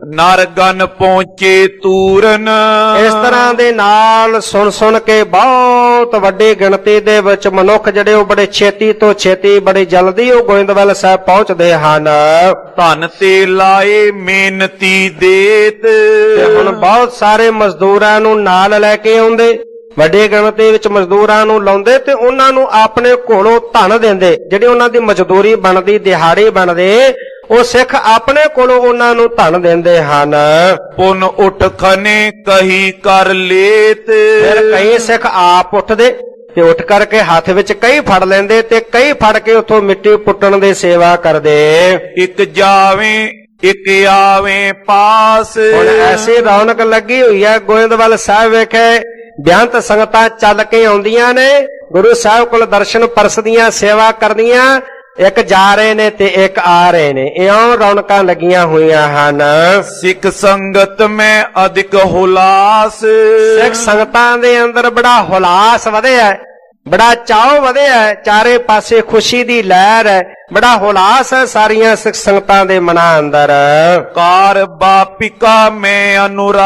ਨਰ ਗਨ ਪਹੁੰਚੇ ਤੂਰਨ। ਇਸ ਤਰ੍ਹਾਂ ਦੇ ਨਾਲ ਸੁਣ ਸੁਣ ਕੇ ਬਹੁਤ ਵੱਡੀ ਗਿਣਤੀ ਦੇ ਵਿੱਚ ਮਨੁੱਖ ਜਿਹੜੇ ਉਹ ਬੜੇ ਛੇਤੀ ਤੋਂ ਛੇਤੀ ਬੜੀ ਜਲਦੀ ਉਹ ਗੋਇੰਦਵਾਲ ਸਾਹਿਬ ਪਹੁੰਚਦੇ ਹਨ। ਧਨ ਤੇ ਲਾਏ ਮਿਹਨਤੀ ਦੇਤ। ਤੇ ਹੁਣ ਬਹੁਤ ਸਾਰੇ ਮਜ਼ਦੂਰਾਂ ਨੂੰ ਨਾਲ ਲੈ ਕੇ ਆਉਂਦੇ, ਵੱਡੀ ਗਿਣਤੀ ਵਿੱਚ ਮਜ਼ਦੂਰਾਂ ਨੂੰ ਲਾਉਂਦੇ ਤੇ ਉਹਨਾਂ ਨੂੰ ਆਪਣੇ ਕੋਲੋਂ ਧਨ ਦਿੰਦੇ। ਜਿਹੜੀ ਉਹਨਾਂ ਦੀ ਮਜ਼ਦੂਰੀ ਬਣਦੀ, ਦਿਹਾੜੀ ਬਣਦੇ, ਉਹ ਸਿੱਖ ਆਪਣੇ ਕੋਲੋਂ ਉਹਨਾਂ ਨੂੰ ਧਨ ਦਿੰਦੇ ਹਨ। ਪੁਨ ਉਠ ਖਨੇ ਕਹੀ ਕਰ ਲੇਤ। ਫਿਰ ਕਈ ਸਿੱਖ ਆਪ ਉੱਠਦੇ ਤੇ ਉੱਠ ਕਰਕੇ ਹੱਥ ਵਿੱਚ ਕਈ ਫੜ ਲੈਂਦੇ ਤੇ ਕਈ ਫੜ ਕੇ ਉੱਥੋਂ ਮਿੱਟੀ ਪੁੱਟਣ ਦੀ ਸੇਵਾ ਕਰਦੇ। ਇੱਕ ਜਾਵੇਂ ਇੱਕ ਆਵੇਂ ਪਾਸ। ਹੁਣ ਐਸੀ ਰੌਣਕ ਲੱਗੀ ਹੋਈ ਹੈ ਗੋਇੰਦਵਾਲ ਸਾਹਿਬ ਵਿਖੇ, ਬਿਆੰਤ ਸੰਗਤਾਂ ਚੱਲ ਕੇ ਆਉਂਦੀਆਂ ਨੇ, ਗੁਰੂ ਸਾਹਿਬ ਕੋਲ ਦਰਸ਼ਨ ਪਰਸਦੀਆਂ, ਸੇਵਾ ਕਰਦੀਆਂ। ਇੱਕ ਜਾ ਰਹੇ ਨੇ ਤੇ ਇੱਕ ਆ ਰਹੇ ਨੇ, ਇਉਂ ਰੌਣਕਾਂ ਲੱਗੀਆਂ ਹੋਈਆਂ ਹਨ। ਸਿੱਖ ਸੰਗਤ ਮੈਂ ਅਧਿਕ ਹੁਲਾਸ। ਸਿੱਖ ਸੰਗਤਾਂ ਦੇ ਅੰਦਰ ਬੜਾ ਹੁਲਾਸ ਵਧਿਆ, ਬੜਾ ਚਾਅ ਵਧਿਆ, ਚਾਰੇ ਪਾਸੇ ਖੁਸ਼ੀ ਦੀ ਲਹਿਰ ਹੈ, ਬੜਾ ਹੁਲਾਸ ਹੈ ਸਾਰੀਆਂ ਸਿੱਖ ਸੰਗਤਾਂ ਦੇ ਮਨਾਂ ਅੰਦਰ। ਕਾਰ ਬਾਪਿਕਾ ਮੈਂ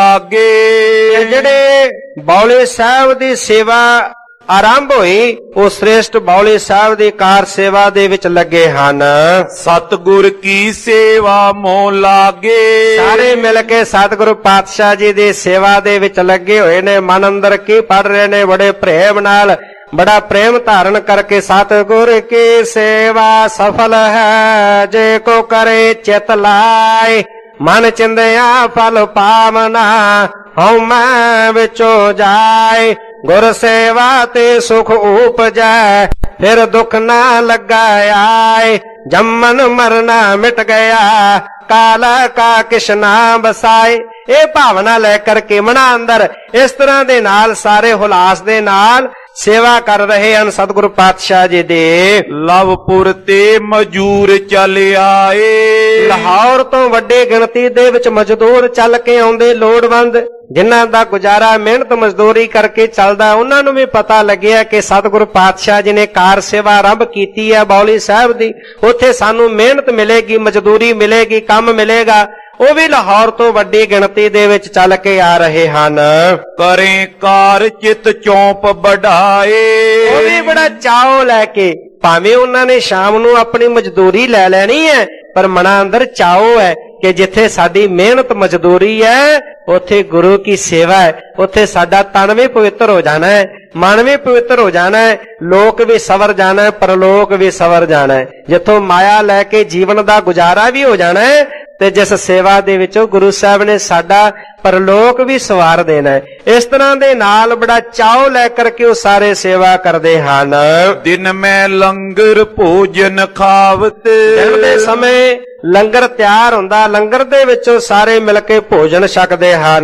ਅਨੁਰਾਗੇ। ਜਿਹੜੇ ਬੌਲੇ ਸਾਹਿਬ ਦੀ ਸੇਵਾ ਆਰੰਭ ਹੋਈ, ਉਹ ਸ੍ਰੇਸ਼ਟ ਬੌਲੇ ਸਾਹਿਬ ਦੀ ਕਾਰ ਸੇਵਾ ਦੇ ਵਿੱਚ ਲੱਗੇ ਹਨ। ਸਤਿਗੁਰ ਕੀ ਸੇਵਾ ਮੋਹ ਲਾਗੇ। ਸਾਰੇ ਮਿਲ ਕੇ ਸਤਿਗੁਰੂ ਪਾਤਸ਼ਾਹ ਜੀ ਦੀ ਸੇਵਾ ਦੇ ਵਿੱਚ ਲੱਗੇ ਹੋਏ ਨੇ। ਮਨ ਅੰਦਰ ਕੀ ਪੜ ਰਹੇ ਨੇ, ਬੜੇ ਪ੍ਰੇਮ ਨਾਲ, ਬੜਾ ਪ੍ਰੇਮ ਧਾਰਨ ਕਰਕੇ। ਸਤਿਗੁਰ ਕੀ ਸੇਵਾ ਸਫਲ ਹੈ ਜੇ ਕੋ ਕਰੇ ਚਿਤ ਲਾਏ। ਮਨ ਚਿੰਦਿਆ ਫਲ ਪਾਵਨਾ ਹਉ ਮੈਂ ਵਿੱਚੋਂ ਜਾਏ। ਗੁਰ ਸੇਵਾ ਤੇ ਸੁਖ ਉਪਜੈ ਫਿਰ ਦੁੱਖ ਨਾ ਲੱਗਾ ਆਏ। ਜੰਮਨ ਮਰਨਾ ਮਿਟ ਗਿਆ ਕਾਲਾ ਕਾ ਕਿਸ਼ਨਾ ਬਸਾਏ। ਇਹ ਭਾਵਨਾ ਲੈ ਕਰਕੇ ਮਨਾਂ ਅੰਦਰ ਇਸ ਤਰ੍ਹਾਂ ਦੇ ਨਾਲ ਸਾਰੇ ਹੁਲਾਸ ਦੇ ਨਾਲ ਸੇਵਾ ਕਰ ਰਹੇ ਹਨ ਸਤਿਗੁਰੂ ਪਾਤਸ਼ਾਹ ਜੀ ਦੇ। ਲਵਪੁਰ ਤੇ ਮਜੂਰ ਚੱਲ ਆਏ। ਲਾਹੌਰ ਤੋਂ ਵੱਡੀ ਗਿਣਤੀ ਦੇ ਵਿੱਚ ਮਜ਼ਦੂਰ ਚੱਲ ਕੇ ਆਉਂਦੇ, ਲੋੜਵੰਦ ਜਿਨ੍ਹਾਂ ਦਾ ਗੁਜ਼ਾਰਾ ਮਿਹਨਤ ਮਜ਼ਦੂਰੀ ਕਰਕੇ ਚੱਲਦਾ। ਉਹਨਾਂ ਨੂੰ ਵੀ ਪਤਾ ਲੱਗਿਆ ਕਿ ਸਤਿਗੁਰੂ ਪਾਤਸ਼ਾਹ ਜੀ ਨੇ ਕਾਰ ਸੇਵਾ ਆਰੰਭ ਕੀਤੀ ਹੈ ਬੌਲੀ ਸਾਹਿਬ ਦੀ, ਉੱਥੇ ਸਾਨੂੰ ਮਿਹਨਤ ਮਿਲੇਗੀ, ਮਜ਼ਦੂਰੀ ਮਿਲੇਗੀ, ਕੰਮ ਮਿਲੇਗਾ। ਉਹ ਵੀ ਲਾਹੌਰ ਤੋਂ ਵੱਡੀ ਗਿਣਤੀ ਦੇ ਵਿੱਚ ਚੱਲ ਕੇ ਆ ਰਹੇ ਹਨ। ਕਰੇ ਕਾਰ ਚਿਤ ਚੌਂਪ ਵਢਾਏ। ਉਹ ਵੀ ਬੜਾ ਚਾਅ ਲੈ ਕੇ, ਭਾਵੇਂ ਉਹਨਾਂ ਨੇ ਸ਼ਾਮ ਨੂੰ ਆਪਣੀ ਮਜ਼ਦੂਰੀ ਲੈ ਲੈਣੀ ਹੈ, ਪਰ ਮਨਾਂ ਅੰਦਰ ਚਾਅ ਹੈ ਕਿ ਜਿੱਥੇ ਸਾਡੀ ਮਿਹਨਤ ਮਜ਼ਦੂਰੀ ਹੈ ਉੱਥੇ ਗੁਰੂ ਕੀ ਸੇਵਾ ਹੈ, ਉੱਥੇ ਸਾਡਾ ਤਨ ਵੀ ਪਵਿੱਤਰ ਹੋ ਜਾਣਾ ਹੈ, ਮਨ ਵੀ ਪਵਿੱਤਰ ਹੋ ਜਾਣਾ ਹੈ, ਲੋਕ ਵੀ ਸਵਰ ਜਾਣਾ ਹੈ, ਪਰਲੋਕ ਵੀ ਸਵਰ ਜਾਣਾ ਹੈ। ਜਿੱਥੋਂ ਮਾਇਆ ਲੈ ਕੇ ਜੀਵਨ ਦਾ ਗੁਜ਼ਾਰਾ ਵੀ ਹੋ ਜਾਣਾ ਹੈ ਤੇ ਜਿਸ ਸੇਵਾ ਦੇ ਵਿੱਚੋਂ ਗੁਰੂ ਸਾਹਿਬ ਨੇ ਸਾਡਾ ਪਰਲੋਕ ਵੀ ਸਵਾਰ ਦੇਣਾ ਹੈ। ਇਸ ਤਰ੍ਹਾਂ ਦੇ ਨਾਲ ਬੜਾ ਚਾਅ ਲੈ ਕਰਕੇ ਉਹ ਸਾਰੇ ਸੇਵਾ ਕਰਦੇ ਹਨ। ਦਿਨ ਮੈਂ ਲੰਗਰ ਭੋਜਨ ਖਾਵਤ। ਦਿਨ ਦੇ ਸਮੇਂ ਲੰਗਰ ਤਿਆਰ ਹੁੰਦਾ, ਲੰਗਰ ਦੇ ਵਿੱਚੋਂ ਸਾਰੇ ਮਿਲ ਕੇ ਭੋਜਨ ਛਕਦੇ ਹਨ।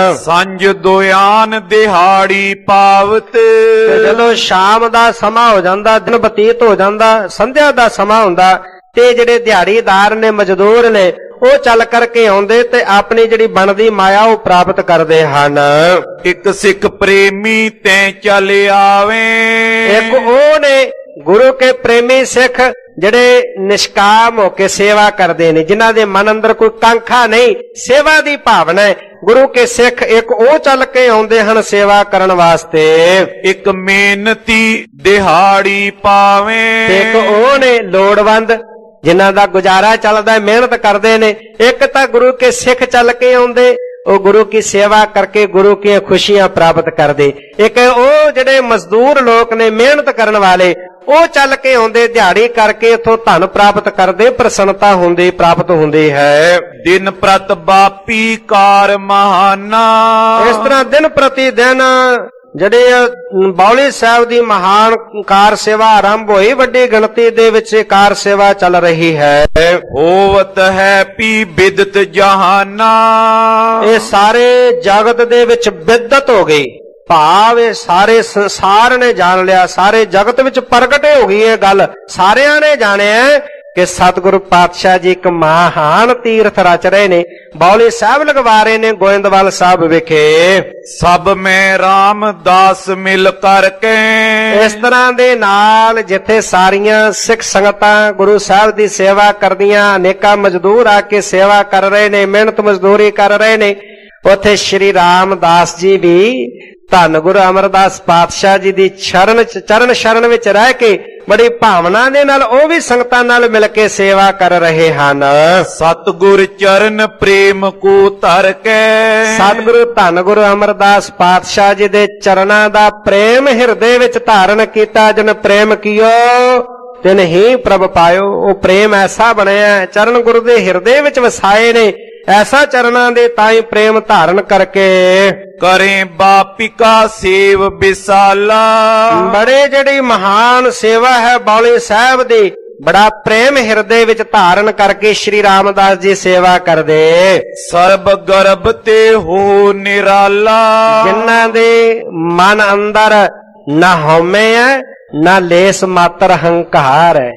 ਸੰਜ ਦੁਆਨ ਦਿਹਾੜੀ ਪਾਵਤ। ਜਦੋਂ ਸ਼ਾਮ ਦਾ ਸਮਾਂ ਹੋ ਜਾਂਦਾ, ਦਿਨ ਬਤੀਤ ਹੋ ਜਾਂਦਾ, ਸੰਧਿਆ ਦਾ ਸਮਾਂ ਹੁੰਦਾ, ਤੇ ਜਿਹੜੇ ਦਿਹਾੜੀਦਾਰ ਨੇ, ਮਜ਼ਦੂਰ ਨੇ, ਉਹ ਚੱਲ ਕਰਕੇ ਆਉਂਦੇ ਤੇ ਆਪਣੀ ਜਿਹੜੀ ਬਣਦੀ ਮਾਇਆ ਉਹ ਪ੍ਰਾਪਤ ਕਰਦੇ ਹਨ। ਇੱਕ ਸਿੱਖ ਪ੍ਰੇਮੀ ਤੈਂ ਚੱਲ ਆਵੇ। ਇੱਕ ਉਹ ਨੇ ਗੁਰੂ ਕੇ ਪ੍ਰੇਮੀ ਸਿੱਖ ਜਿਹੜੇ ਨਿਸ਼ਕਾਮ ਹੋ ਕੇ ਸੇਵਾ ਕਰਦੇ ਨੇ, ਜਿਨ੍ਹਾਂ ਦੇ ਮਨ ਅੰਦਰ ਕੋਈ ਕਾਂਖਾ ਨਹੀਂ, ਸੇਵਾ ਦੀ ਭਾਵਨਾ ਹੈ। ਗੁਰੂ ਕੇ ਸਿੱਖ ਇੱਕ ਉਹ ਚੱਲ ਕੇ ਆਉਂਦੇ ਹਨ ਸੇਵਾ ਕਰਨ ਵਾਸਤੇ। ਇੱਕ ਮਿਹਨਤੀ ਦਿਹਾੜੀ ਪਾਵੇਂ। ਇੱਕ ਉਹ ਨੇ ਲੋੜਵੰਦ ਜਿਨ੍ਹਾਂ ਦਾ ਗੁਜ਼ਾਰਾ ਚੱਲਦਾ, ਮਿਹਨਤ ਕਰਦੇ ਨੇ। ਇੱਕ ਤਾਂ ਗੁਰੂ ਕੇ ਸਿੱਖ ਚੱਲ ਕੇ ਆਉਂਦੇ, ਉਹ ਗੁਰੂ ਕੀ ਸੇਵਾ ਕਰਕੇ ਗੁਰੂ ਦੀਆਂ ਖੁਸ਼ੀਆਂ ਪ੍ਰਾਪਤ ਕਰਦੇ। ਇੱਕ ਉਹ ਜਿਹੜੇ ਮਜ਼ਦੂਰ ਲੋਕ ਨੇ, ਮਿਹਨਤ ਕਰਨ ਵਾਲੇ, ਉਹ ਚੱਲ ਕੇ ਆਉਂਦੇ, ਦਿਹਾੜੀ ਕਰਕੇ ਇਥੋਂ ਧਨ ਪ੍ਰਾਪਤ ਕਰਦੇ, ਪ੍ਰਸੰਨਤਾ ਹੁੰਦੀ, ਪ੍ਰਾਪਤ ਹੁੰਦੀ ਹੈ। ਦਿਨ ਪ੍ਰਤ ਬਾਪੀ ਕਾਰ ਮਹਾਨਾ। ਇਸ ਤਰ੍ਹਾਂ ਦਿਨ ਪ੍ਰਤੀ ਦਿਨ ਜਿਹੜੇ ਬੌਲੀ ਸਾਹਿਬ ਦੀ ਮਹਾਨ ਕਾਰ ਸੇਵਾ ਆਰੰਭ ਹੋਈ, ਵੱਡੀ ਗਿਣਤੀ ਦੇ ਵਿੱਚ ਕਾਰ ਸੇਵਾ ਚੱਲ ਰਹੀ ਹੈ। ਹੋਵਤ ਹੈ ਪੀ ਬਿਦਤ ਜਹਾਨਾ। ਇਹ ਸਾਰੇ ਜਗਤ ਦੇ ਵਿੱਚ ਬਿਦਤ ਹੋ ਗਈ, ਭਾਵ ਇਹ ਸਾਰੇ ਸੰਸਾਰ ਨੇ ਜਾਣ ਲਿਆ, ਸਾਰੇ ਜਗਤ ਵਿੱਚ ਪ੍ਰਗਟ ਹੋ ਗਈ ਇਹ ਗੱਲ। ਸਾਰਿਆਂ ਨੇ ਜਾਣਿਆ ਕਿ ਸਤਿਗੁਰੂ ਪਾਤਸ਼ਾਹ ਜੀ ਇੱਕ ਮਹਾਨ ਤੀਰਥ ਰਚ ਰਹੇ ਨੇ, ਬਾਉਲੀ ਸਾਹਿਬ ਲਗਵਾ ਰਹੇ ਨੇ ਗੋਇੰਦਵਾਲ ਸਾਹਿਬ ਵਿਖੇ। ਸਭ ਮੈਂ ਰਾਮਦਾਸ ਮਿਲ ਕਰਕੇ। ਇਸ ਤਰ੍ਹਾਂ ਦੇ ਨਾਲ ਜਿੱਥੇ ਸਾਰੀਆਂ ਸਿੱਖ ਸੰਗਤਾਂ ਗੁਰੂ ਸਾਹਿਬ ਦੀ ਸੇਵਾ ਕਰਦੀਆਂ, ਅਨੇਕਾਂ ਮਜ਼ਦੂਰ ਆ ਕੇ ਸੇਵਾ ਕਰ ਰਹੇ ਨੇ, ਮਿਹਨਤ ਮਜ਼ਦੂਰੀ ਕਰ ਰਹੇ ਨੇ, ਉੱਥੇ ਸ਼੍ਰੀ ਰਾਮਦਾਸ ਜੀ ਵੀ ਧੰਨ ਗੁਰੂ ਅਮਰਦਾਸ ਪਾਤਸ਼ਾਹ ਜੀ ਦੀ ਚਰਨ ਚਰਨ ਸ਼ਰਨ ਵਿੱਚ ਰਹਿ ਕੇ ਬੜੀ ਭਾਵਨਾ ਦੇ ਨਾਲ ਉਹ ਵੀ ਸੰਗਤਾਂ ਨਾਲ ਮਿਲ ਕੇ ਸੇਵਾ ਕਰ ਰਹੇ ਹਨ। ਸਤਿਗੁਰ ਚਰਨ ਪ੍ਰੇਮ ਕੋ ਧਰ ਕੇ। ਸਤਿਗੁਰੂ ਧੰਨ ਗੁਰੂ ਅਮਰਦਾਸ ਪਾਤਸ਼ਾਹ ਜੀ ਦੇ ਚਰਨਾਂ ਦਾ ਪ੍ਰੇਮ ਹਿਰਦੇ ਵਿੱਚ ਧਾਰਨ ਕੀਤਾ। ਜਿਨ ਪ੍ਰੇਮ ਕੀਓ ਤਿਨ ਹੀ ਪ੍ਰਭ ਪਾਇਓ। ਉਹ ਪ੍ਰੇਮ ਐਸਾ ਬਣਿਆ, ਚਰਨ ਗੁਰੂ ਦੇ ਹਿਰਦੇ ਵਿੱਚ ਵਸਾਏ ਨੇ, ਐਸਾ ਚਰਨਾਂ ਦੇ ਤਾਈ ਪ੍ਰੇਮ ਧਾਰਨ ਕਰਕੇ। ਕਰੇ ਬਾਪਿਕਾ ਸੇਵ ਵਿਸਾਲਾ। ਬੜੇ ਜਿਹੜੀ ਮਹਾਨ ਸੇਵਾ ਹੈ ਬਾਉਲੀ ਸਾਹਿਬ ਦੀ, ਬੜਾ ਪ੍ਰੇਮ ਹਿਰਦੇ ਵਿੱਚ ਧਾਰਨ ਕਰਕੇ ਸ਼੍ਰੀ ਰਾਮਦਾਸ ਜੀ ਸੇਵਾ ਕਰਦੇ। ਸਰਬ ਗਰਭ ਤੇ ਹੋ ਨਿਰਾਲਾ। ਜਿਨ੍ਹਾਂ ਦੇ ਮਨ ਅੰਦਰ ਨਾ ਹਉਮੈ ਹੈ, ਨਾ ਲੇਸ ਮਾਤਰ ਹੰਕਾਰ ਹੈ।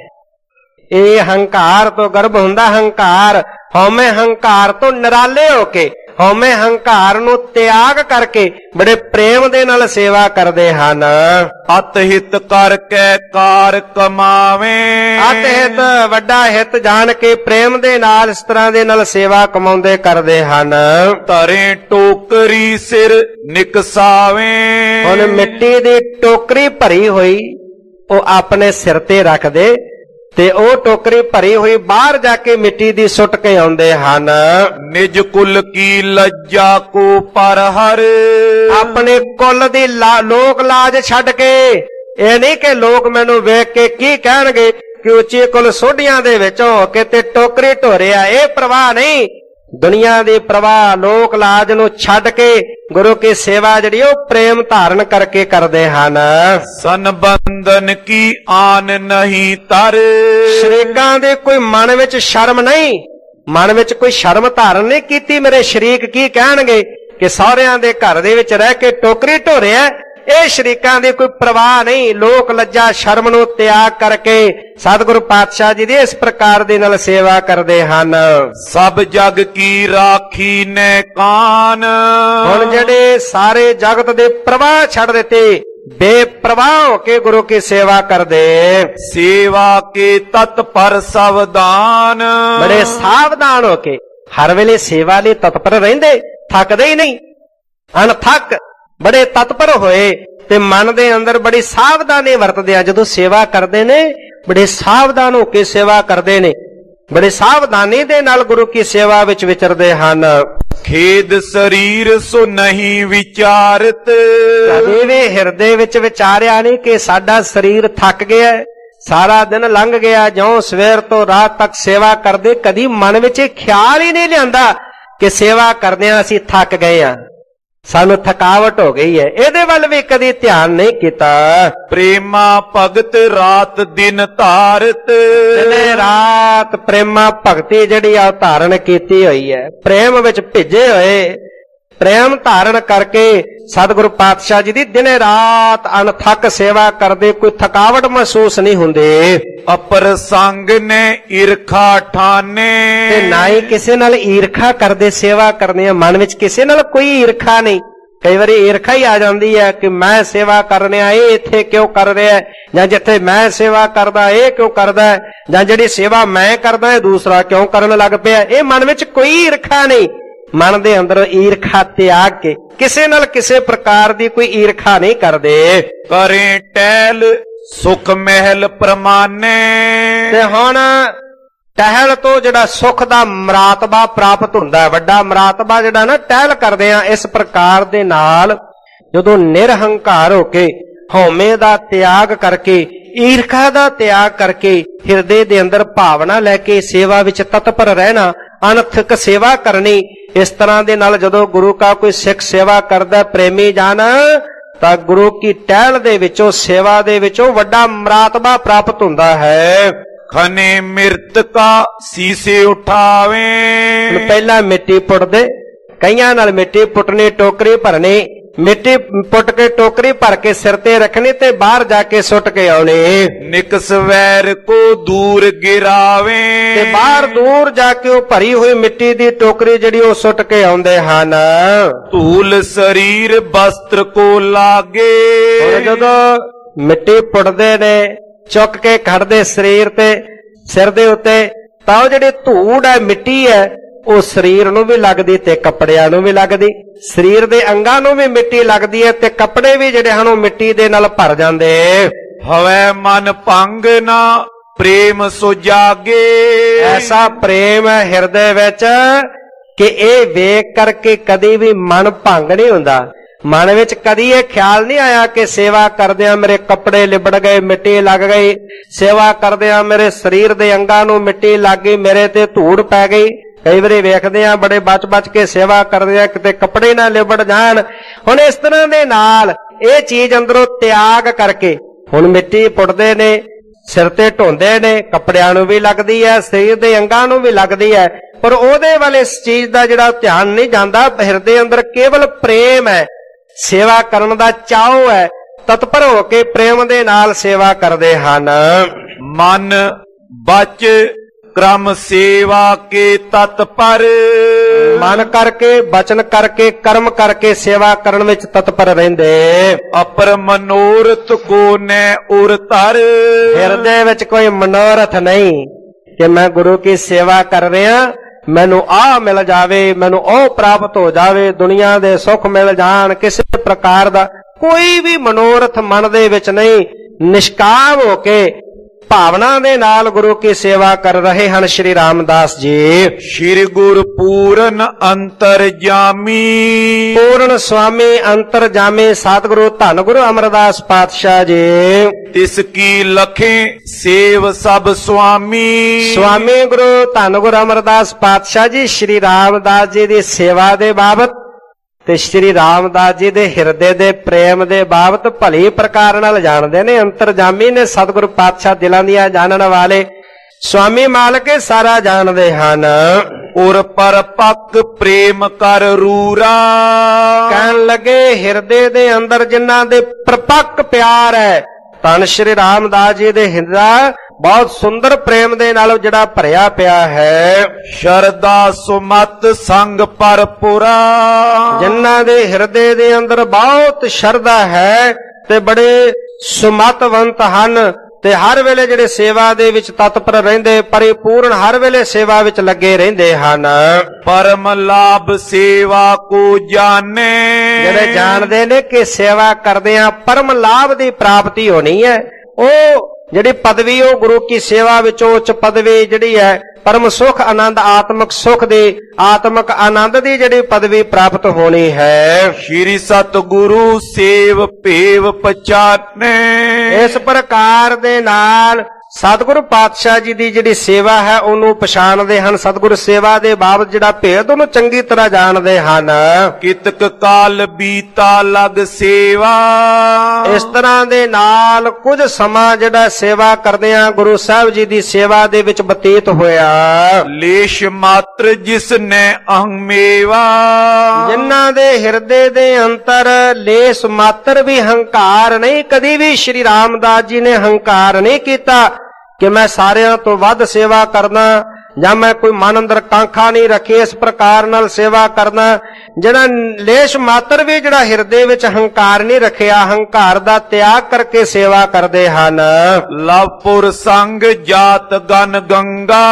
ਇਹ ਹੰਕਾਰ ਤੋਂ ਗਰਭ ਹੁੰਦਾ, ਹੰਕਾਰ ਹਉਮੈ ਹੰਕਾਰ ਤੋਂ ਨਿਰਾਲੇ ਹੋ ਕੇ, ਹਉਮੈ ਹੰਕਾਰ ਨੂੰ ਤਿਆਗ ਕਰਕੇ ਬੜੇ ਪ੍ਰੇਮ ਦੇ ਨਾਲ ਸੇਵਾ ਕਰਦੇ ਹਨ। ਅਤ ਹਿਤ ਕਰਕੇ ਕਾਰ ਕਮਾਵੇ। ਅਤ ਹਿਤ ਵੱਡਾ ਹਿਤ ਜਾਣ ਕੇ ਪ੍ਰੇਮ ਦੇ ਨਾਲ ਇਸ ਤਰ੍ਹਾਂ ਦੇ ਨਾਲ ਸੇਵਾ ਕਮਾਉਂਦੇ ਕਰਦੇ ਹਨ। ਧਰੇ ਟੋਕਰੀ ਸਿਰ ਨਿਕਸਾਵੇ। ਹੁਣ ਮਿੱਟੀ ਦੀ ਟੋਕਰੀ ਭਰੀ ਹੋਈ ਉਹ ਆਪਣੇ ਸਿਰ ਤੇ ਰੱਖਦੇ ਤੇ ਉਹ ਟੋਕਰੀ ਭਰੀ ਹੋਈ ਬਾਹਰ ਜਾ ਕੇ ਮਿੱਟੀ ਦੀ ਸੁੱਟ ਕੇ ਆਉਂਦੇ ਹਨ। ਨਿਜ ਕੁਲ ਕੀ ਲੱਜਾ ਕੋ ਪਰ ਹਰ। ਆਪਣੇ ਕੁੱਲ ਦੀ ਲੋਕ ਲਾਜ ਛੱਡ ਕੇ, ਇਹ ਨਹੀਂ ਕਿ ਲੋਕ ਮੈਨੂੰ ਵੇਖ ਕੇ ਕੀ ਕਹਿਣਗੇ ਕਿ ਉੱਚੇ ਕੁਲ ਸੋਢੀਆਂ ਦੇ ਵਿੱਚ ਹੋ ਕੇ ਤੇ ਟੋਕਰੀ ਢੋਰਿਆ, ਇਹ ਪ੍ਰਵਾਹ ਨਹੀਂ। ਦੁਨੀਆ ਦੀ ਪ੍ਰਵਾਹ ਲੋਕ ਲਾਜ ਨੂੰ ਛੱਡ ਕੇ ਗੁਰੂ ਕੀ ਸੇਵਾ ਜਿਹੜੀ ਉਹ ਪ੍ਰੇਮ ਧਾਰਨ ਕਰਕੇ ਕਰਦੇ ਹਨ। ਸੰਬੰਧਨ ਕੀ ਆਨ ਨਹੀਂ ਤਰ। ਸ਼ਰੀਕਾਂ ਦੇ ਕੋਈ ਮਨ ਵਿੱਚ ਸ਼ਰਮ ਨਹੀਂ, ਮਨ ਵਿੱਚ ਕੋਈ ਸ਼ਰਮ ਧਾਰਨ ਨਹੀਂ ਕੀਤੀ ਮੇਰੇ ਸ਼ਰੀਕ ਕੀ ਕਹਿਣਗੇ ਕਿ ਸਹੁਰਿਆਂ ਦੇ ਘਰ ਦੇ ਵਿੱਚ ਰਹਿ ਕੇ ਟੋਕਰੀ ਢੋਰਿਆ। ਇਹ ਸ਼ਰੀਕਾਂ ਦੀ ਕੋਈ ਪ੍ਰਵਾਹ ਨਹੀਂ, ਲੋਕ ਲੱਜਾ ਸ਼ਰਮ ਨੂੰ ਤਿਆਗ ਕਰਕੇ ਸਤਿਗੁਰੂ ਪਾਤਸ਼ਾਹ ਜੀ ਦੀ ਇਸ ਪ੍ਰਕਾਰ ਦੇ ਨਾਲ ਸੇਵਾ ਕਰਦੇ ਹਨ। ਸਭ ਜਗ ਕੀ ਰਾਖੀ ਨੇ ਕਾਨ। ਹੁਣ ਜਿਹੜੇ ਸਾਰੇ ਜਗਤ ਦੇ ਪ੍ਰਵਾਹ ਛੱਡ ਦਿੱਤੇ, ਬੇਪਰਵਾਹ ਹੋ ਕੇ ਗੁਰੂ ਕੀ ਸੇਵਾ ਕਰਦੇ। ਸੇਵਾ ਕੇ ਤਤਪਰ ਸਾਵਧਾਨ। ਬੜੇ ਸਾਵਧਾਨ ਹੋ ਕੇ ਹਰ ਵੇਲੇ ਸੇਵਾ ਲਈ ਤਤਪਰ ਰਹਿੰਦੇ, ਥੱਕਦੇ ਹੀ ਨਹੀਂ, ਅਣਥੱਕ ਬੜੇ ਤਤਪਰ ਹੋਏ ਤੇ ਮਨ ਦੇ ਅੰਦਰ ਬੜੀ ਸਾਵਧਾਨੀ ਵਰਤਦੇ ਆ। ਜਦੋਂ ਸੇਵਾ ਕਰਦੇ ਨੇ ਬੜੇ ਸਾਵਧਾਨ ਹੋ ਕੇ ਸੇਵਾ ਕਰਦੇ ਨੇ, ਬੜੇ ਸਾਵਧਾਨੀ ਦੇ ਨਾਲ ਗੁਰੂ ਕੀ ਸੇਵਾ ਵਿੱਚ ਵਿਚਰਦੇ ਹਨ। ਖੇਦ ਸਰੀਰ ਸੋ ਨਹੀਂ ਵਿਚਾਰਤ। ਕਦੇ ਵੀ ਹਿਰਦੇ ਵਿੱਚ ਵਿਚਾਰਿਆ ਨਹੀਂ ਕਿ ਸਾਡਾ ਸਰੀਰ ਥੱਕ ਗਿਆ, ਸਾਰਾ ਦਿਨ ਲੰਘ ਗਿਆ, ਜਿਉਂ ਸਵੇਰ ਤੋਂ ਰਾਤ ਤੱਕ ਸੇਵਾ ਕਰਦੇ, ਕਦੀ ਮਨ ਵਿੱਚ ਇਹ ਖਿਆਲ ਹੀ ਨਹੀਂ ਲਿਆਂਦਾ ਕਿ ਸੇਵਾ ਕਰਦਿਆਂ ਅਸੀਂ ਥੱਕ ਗਏ ਆ, ਸਾਨੂੰ ਥਕਾਵਟ ਹੋ ਗਈ ਹੈ। ਇਹਦੇ ਵੱਲ ਵੀ ਕਦੀ ਧਿਆਨ ਨਹੀਂ ਕੀਤਾ। ਪ੍ਰੇਮਾ ਭਗਤ ਰਾਤ ਦਿਨ ਧਾਰਤ। ਦਿਨੇ ਰਾਤ ਪ੍ਰੇਮਾ ਭਗਤੀ ਜਿਹੜੀ ਆ ਧਾਰਨ ਕੀਤੀ ਹੋਈ ਹੈ, ਪ੍ਰੇਮ ਵਿੱਚ ਭਿੱਜੇ ਹੋਏ, ਪ੍ਰੇਮ ਧਾਰਨ ਕਰਕੇ ਸਤਿਗੁਰੂ ਪਾਤਸ਼ਾਹ ਜੀ ਦੀ ਦਿਨੇ ਰਾਤ ਅਣਥੱਕ ਸੇਵਾ ਕਰਦੇ, ਕੋਈ ਥਕਾਵਟ ਮਹਿਸੂਸ ਨਹੀਂ ਹੁੰਦੇ। ਅਪਰ ਸੰਗ ਨੇ ਈਰਖਾ ਠਾਨੇ। ਤੇ ਨਾ ਹੀ ਕਿਸੇ ਨਾਲ ਈਰਖਾ ਕਰਦੇ ਸੇਵਾ ਕਰਦੇ ਆ, ਮਨ ਵਿੱਚ ਕਿਸੇ ਨਾਲ ਕੋਈ ਈਰਖਾ ਨਹੀਂ। ਕਈ ਵਾਰੀ ਈਰਖਾ ਹੀ ਆ ਜਾਂਦੀ ਹੈ ਕਿ ਮੈਂ ਸੇਵਾ ਕਰਨਿਆ, ਇਹ ਇੱਥੇ ਕਿਉਂ ਕਰ ਰਿਹਾ, ਜਾਂ ਜਿੱਥੇ ਮੈਂ ਸੇਵਾ ਕਰਦਾ ਇਹ ਕਿਉਂ ਕਰਦਾ, ਜਾਂ ਜਿਹੜੀ ਸੇਵਾ ਮੈਂ ਕਰਦਾ ਇਹ ਦੂਸਰਾ ਕਿਉਂ ਕਰਨ ਲੱਗ ਪਿਆ। ਇਹ ਮਨ ਵਿੱਚ ਕੋਈ ਈਰਖਾ ਨਹੀਂ, ਮਨ ਦੇ ਅੰਦਰ ਈਰਖਾ ਤਿਆਗ ਕੇ ਕਿਸੇ ਨਾਲ ਕਿਸੇ ਪ੍ਰਕਾਰ ਦੀ ਕੋਈ ਈਰਖਾ ਨਹੀਂ ਕਰਦੇ। ਕਰੇ ਟਹਿਲ ਸੁਖ ਮਹਿਲ ਪ੍ਰਮਾਨੇ। ਤੇ ਹੁਣ ਟਹਿਲ ਤੋਂ ਜਿਹੜਾ ਸੁਖ ਦਾ ਮਰਾਤਬਾ ਪ੍ਰਾਪਤ ਹੁੰਦਾ, ਵੱਡਾ ਮਰਾਤਬਾ ਜਿਹੜਾ ਨਾ ਟਹਿਲ ਕਰਦੇ ਆ, ਇਸ ਪ੍ਰਕਾਰ ਦੇ ਨਾਲ ਜਦੋਂ ਨਿਰਹੰਕਾਰ ਹੋ ਕੇ ਹਉਮੈ ਦਾ ਤਿਆਗ ਕਰਕੇ, ਈਰਖਾ ਦਾ ਤਿਆਗ ਕਰਕੇ, ਹਿਰਦੇ ਦੇ ਅੰਦਰ ਭਾਵਨਾ ਲੈ ਕੇ ਸੇਵਾ ਵਿੱਚ ਤਤਪਰ ਰਹਿਣਾ, ਅਣਥਕ ਸੇਵਾ ਕਰਨੀ, ਇਸ ਤਰ੍ਹਾਂ ਦੇ ਨਾਲ ਜਦੋਂ ਗੁਰੂ ਕਾ ਕੋਈ ਸਿੱਖ ਸੇਵਾ ਕਰਦਾ ਪ੍ਰੇਮੀ ਜਨ, ਤਾਂ ਗੁਰੂ ਕੀ ਟਹਿਲ ਦੇ ਵਿੱਚੋਂ ਸੇਵਾ ਦੇ ਵਿੱਚੋਂ ਵੱਡਾ ਮਰਾਤਬਾ ਪ੍ਰਾਪਤ ਹੁੰਦਾ ਹੈ। ਖਨੇ ਮਿਰਤ ਕਾ ਸੀਸੇ ਉਠਾਵੇ। ਪਹਿਲਾਂ ਮਿੱਟੀ ਪੁੱਟਦੇ, ਕਈਆਂ ਨਾਲ ਮਿੱਟੀ ਪੁੱਟਣੀ, ਟੋਕਰੀ ਭਰਨੀ, ਮਿੱਟੀ ਪੁੱਟ ਕੇ ਟੋਕਰੀ ਭਰ ਕੇ ਸਿਰ ਤੇ ਰੱਖਣੀ ਤੇ ਬਾਹਰ ਜਾ ਕੇ ਸੁੱਟ ਕੇ ਆਉਣੀ। ਨਿਕਸ ਵੈਰ ਕੋ ਦੂਰ ਗਿਰਾਵੇ, ਤੇ ਬਾਹਰ ਦੂਰ ਜਾ ਕੇ ਉਹ ਭਰੀ ਹੋਈ ਮਿੱਟੀ ਦੀ ਟੋਕਰੀ ਜਿਹੜੀ ਉਹ ਸੁੱਟ ਕੇ ਆਉਂਦੇ ਹਨ। ਧੂਲ ਸਰੀਰ ਵਸਤਰ ਕੋ ਲਾਗੇ। ਹੁਣ ਜਦੋਂ ਮਿੱਟੀ ਪੁੱਟਦੇ ਨੇ ਚੁੱਕ ਕੇ ਖੜਦੇ ਸਰੀਰ ਤੇ ਸਿਰ ਦੇ ਉੱਤੇ, ਤਾਂ ਉਹ ਜਿਹੜੀ ਧੂੜ ਹੈ ਮਿੱਟੀ ਹੈ ਉਹ ਸਰੀਰ ਨੂੰ ਵੀ ਲੱਗਦੀ ਤੇ ਕੱਪੜਿਆਂ ਨੂੰ ਵੀ ਲੱਗਦੀ, ਸਰੀਰ ਦੇ ਅੰਗਾਂ ਨੂੰ ਵੀ ਮਿੱਟੀ ਲੱਗਦੀ ਹੈ ਤੇ ਕੱਪੜੇ ਵੀ ਜਿਹੜੇ ਹਨ ਉਹ ਮਿੱਟੀ ਦੇ ਨਾਲ ਭਰ ਜਾਂਦੇ। ਹਵੈ ਮਨ ਭੰਗ ਨਾ ਪ੍ਰੇਮ ਸੋ ਜਾਗੇ। ਐਸਾ ਪ੍ਰੇਮ ਹੈ ਹਿਰਦੇ ਵਿੱਚ ਕਿ ਇਹ ਵੇਖ ਕਰਕੇ ਕਦੀ ਵੀ ਮਨ ਭੰਗ ਨਹੀਂ ਹੁੰਦਾ। ਮਨ ਵਿੱਚ ਕਦੀ ਇਹ ਖਿਆਲ ਨਹੀਂ ਆਇਆ ਕਿ ਸੇਵਾ ਕਰਦਿਆਂ ਮੇਰੇ ਕੱਪੜੇ ਲਿਬੜ ਗਏ, ਮਿੱਟੀ ਲੱਗ ਗਈ, ਸੇਵਾ ਕਰਦਿਆਂ ਮੇਰੇ ਸਰੀਰ ਦੇ ਅੰਗਾਂ ਨੂੰ ਮਿੱਟੀ ਲੱਗ ਗਈ, ਮੇਰੇ ਤੇ ਧੂੜ ਪੈ ਗਈ। ਕਈ ਵਾਰੀ ਵੇਖਦੇ ਆ ਬੜੇ ਬਚ-ਬਚ ਕੇ ਸੇਵਾ ਕਰਦੇ ਆ ਕਿਤੇ ਕੱਪੜੇ ਨਾ ਲਿਬੜ ਜਾਣ। ਹੁਣ ਇਸ ਤਰ੍ਹਾਂ ਦੇ ਨਾਲ ਇਹ ਚੀਜ਼ ਅੰਦਰੋਂ ਤਿਆਗ ਕਰਕੇ ਹੁਣ ਮਿੱਟੀ ਪੁੱਟਦੇ ਨੇ, ਸਿਰ ਤੇ ਢੋਂਦੇ ਨੇ, ਕੱਪੜਿਆਂ ਨੂੰ ਵੀ ਲੱਗਦੀ ਹੈ, ਸਰੀਰ ਦੇ ਅੰਗਾਂ ਨੂੰ ਵੀ ਲੱਗਦੀ ਹੈ, ਪਰ ਉਹਦੇ ਵੱਲ ਇਸ ਚੀਜ਼ ਦਾ ਜਿਹੜਾ ਧਿਆਨ ਨਹੀਂ ਜਾਂਦਾ। ਹਿਰਦੇ ਅੰਦਰ ਕੇਵਲ ਪ੍ਰੇਮ ਹੈ, ਸੇਵਾ ਕਰਨ ਦਾ ਚਾਅ ਹੈ, ਤਤਪਰ ਹੋ ਕੇ ਪ੍ਰੇਮ ਦੇ ਨਾਲ ਸੇਵਾ ਕਰਦੇ ਹਨ। ਮਨ ਬਚ ਕਰਮ ਸੇਵਾ ਕੇ ਤਤਪਰ। ਮਨ ਕਰਕੇ, ਬਚਨ ਕਰਕੇ, ਕਰਮ ਕਰਕੇ ਸੇਵਾ ਕਰਨ ਵਿੱਚ ਤਤਪਰ ਰਹਿੰਦੇ। ਅਪਰ ਮਨੋਰਥ ਕੋ ਨੈ ਉਰ ਧਰ। ਹਿਰਦੇ ਵਿੱਚ ਕੋਈ ਮਨੋਰਥ ਨਹੀਂ ਕਿ ਮੈਂ ਗੁਰੂ ਕੀ ਸੇਵਾ ਕਰ ਰਿਹਾ, ਮੈਨੂੰ ਆਹ ਮਿਲ ਜਾਵੇ, ਮੈਨੂੰ ਉਹ ਪ੍ਰਾਪਤ ਹੋ ਜਾਵੇ, ਦੁਨੀਆ ਦੇ ਸੁੱਖ ਮਿਲ ਜਾਣ, ਕਿਸੇ ਪ੍ਰਕਾਰ ਦਾ ਕੋਈ ਵੀ ਮਨੋਰਥ ਮਨ ਦੇ ਵਿੱਚ ਨਹੀਂ। ਨਿਸ਼ਕਾਮ ਹੋ ਕੇ ਭਾਵਨਾ ਦੇ ਨਾਲ ਗੁਰੂ ਕੀ ਸੇਵਾ ਕਰ ਰਹੇ ਹਨ ਸ਼੍ਰੀ ਰਾਮਦਾਸ ਜੀ। ਸ਼੍ਰੀ ਗੁਰ ਪੂਰਨ ਅੰਤਰਜਾਮੀ। ਪੂਰਨ ਸੁਆਮੀ ਅੰਤਰਜਾਮੀ ਸਤਿਗੁਰੂ ਧੰਨ ਗੁਰੂ ਅਮਰਦਾਸ ਪਾਤਸ਼ਾਹ ਜੀ। ਤਿਸ ਕੀ ਲਖੇ ਸੇਵ ਸਭ ਸੁਆਮੀ। ਸੁਆਮੀ ਗੁਰੂ ਧੰਨ ਗੁਰੂ ਅਮਰਦਾਸ ਪਾਤਸ਼ਾਹ ਜੀ ਸ਼੍ਰੀ ਰਾਮਦਾਸ ਜੀ ਦੀ ਸੇਵਾ ਦੇ ਬਾਬਤ ਤੇ ਸ਼੍ਰੀ ਰਾਮਦਾਸ ਜੀ ਦੇ ਹਿਰਦੇ ਦੇ ਪ੍ਰੇਮ ਦੇ ਬਾਬਤ ਭਲੀ ਪ੍ਰਕਾਰ ਨਾਲ ਜਾਣਦੇ ਨੇ। ਅੰਤਰਜਾਮੀ ਨੇ ਸਤਿਗੁਰੂ ਪਾਤਸ਼ਾਹ, ਦਿਲਾਂ ਦੀਆਂ ਜਾਣਨ ਵਾਲੇ, ਸੁਆਮੀ ਮਾਲਕੇ ਸਾਰਾ ਜਾਣਦੇ ਹਨ। ਉਰ ਪਰ ਪੱਕ ਪ੍ਰੇਮ ਕਰ ਰੂਰਾ। ਕਹਿਣ ਲੱਗੇ ਹਿਰਦੇ ਦੇ ਅੰਦਰ ਜਿਨ੍ਹਾਂ ਦੇ ਪ੍ਰਪੱਕ ਪਿਆਰ ਹੈ, ਧੰਨ ਸ਼੍ਰੀ ਰਾਮਦਾਸ ਜੀ ਦੇ ਹਿਰਦਾ ਬਹੁਤ ਸੁੰਦਰ ਪ੍ਰੇਮ ਦੇ ਨਾਲ ਜਿਹੜਾ ਭਰਿਆ ਪਿਆ ਹੈ। ਸ਼ਰਦਾ ਸੁਮਤ ਸੰਗ ਪਰਪੁਰਾ। ਜਿਨ੍ਹਾਂ ਦੇ ਹਿਰਦੇ ਦੇ ਅੰਦਰ ਬਹੁਤ ਸ਼ਰਧਾ ਹੈ ਤੇ ਬੜੇ ਸੁਮਤਵੰਤ ਹਨ ਤੇ ਹਰ ਵੇਲੇ ਜਿਹੜੇ ਸੇਵਾ ਦੇ ਵਿੱਚ ਤਤਪਰ ਰਹਿੰਦੇ, ਪਰਿਪੂਰਨ ਹਰ ਵੇਲੇ ਸੇਵਾ ਵਿੱਚ ਲੱਗੇ ਰਹਿੰਦੇ ਹਨ। ਪਰਮ ਲਾਭ ਸੇਵਾ ਕੋ ਜਾਣੇ। ਜਿਹੜੇ ਜਾਣਦੇ ਨੇ ਕਿ ਸੇਵਾ ਕਰਦਿਆਂ ਪਰਮ ਲਾਭ ਦੀ ਪ੍ਰਾਪਤੀ ਹੋਣੀ ਹੈ। ਉਹ ਜਿਹੜੀ ਪਦਵੀ, ਉਹ ਗੁਰੂ ਕੀ ਸੇਵਾ ਵਿੱਚੋਂ ਉੱਚ ਪਦਵੀ ਜਿਹੜੀ ਹੈ, ਪਰਮ ਸੁਖ ਆਨੰਦ, ਆਤਮਿਕ ਸੁਖ ਦੀ, ਆਤਮਿਕ ਆਨੰਦ ਦੀ ਜਿਹੜੀ ਪਦਵੀ ਪ੍ਰਾਪਤ ਹੋਣੀ ਹੈ। ਸ਼੍ਰੀ ਸਤਿਗੁਰੂ ਸੇਵ ਭੇਵ ਪਛਾਨੇ। ਇਸ ਪ੍ਰਕਾਰ ਦੇ ਨਾਲ ਸਤਿਗੁਰੂ ਪਾਤਸ਼ਾਹ ਜੀ ਦੀ ਜਿਹੜੀ ਸੇਵਾ ਹੈ ਉਹਨੂੰ ਪਛਾਣਦੇ ਹਨ। ਸਤਿਗੁਰੂ ਸੇਵਾ ਦੇ ਬਾਬਤ ਜਿਹੜਾ ਭੇਦ ਉਹਨੂੰ ਚੰਗੀ ਤਰ੍ਹਾਂ ਜਾਣਦੇ ਹਨ। ਕਿਤਕ ਕਾਲ ਬੀਤਾ ਲਗ ਸੇਵਾ। ਇਸ ਤਰ੍ਹਾਂ ਦੇ ਨਾਲ ਕੁਝ ਸਮਾਂ ਜਿਹੜਾ ਸੇਵਾ ਕਰਦਿਆਂ ਗੁਰੂ ਸਾਹਿਬ ਜੀ ਦੀ ਸੇਵਾ ਦੇ ਵਿੱਚ ਬਤੀਤ ਹੋਇਆ। ਲੇਸ਼ ਮਾਤਰ ਜਿਸ ਨੇ ਅਹੰ ਮੇਵਾ। ਜਿਨ੍ਹਾਂ ਦੇ ਹਿਰਦੇ ਦੇ ਅੰਦਰ ਲੇਸ ਮਾਤਰ ਵੀ ਹੰਕਾਰ ਨਹੀਂ, ਕਦੀ ਵੀ ਸ਼੍ਰੀ ਰਾਮਦਾਸ ਜੀ ਨੇ ਹੰਕਾਰ ਨਹੀਂ ਕੀਤਾ ਕਿ ਮੈਂ ਸਾਰਿਆਂ ਤੋਂ ਵੱਧ ਸੇਵਾ ਕਰਨਾ, ਜਾਂ ਮੈਂ ਕੋਈ ਮਨ ਅੰਦਰ ਕਾਂਖਾ ਨਹੀਂ ਰੱਖੀ ਇਸ ਪ੍ਰਕਾਰ ਨਾਲ ਸੇਵਾ ਕਰਨਾ। ਜਿਹੜਾ ਲੇਸ਼ ਮਾਤਰ ਵੀ ਜਿਹੜਾ ਹਿਰਦੇ ਵਿੱਚ ਹੰਕਾਰ ਨਹੀਂ ਰੱਖਿਆ, ਹੰਕਾਰ ਦਾ ਤਿਆਗ ਕਰਕੇ ਸੇਵਾ ਕਰਦੇ ਹਨ। ਲਵਪੁਰ ਸੰਗ ਜਾਤ ਗਨ ਗੰਗਾ।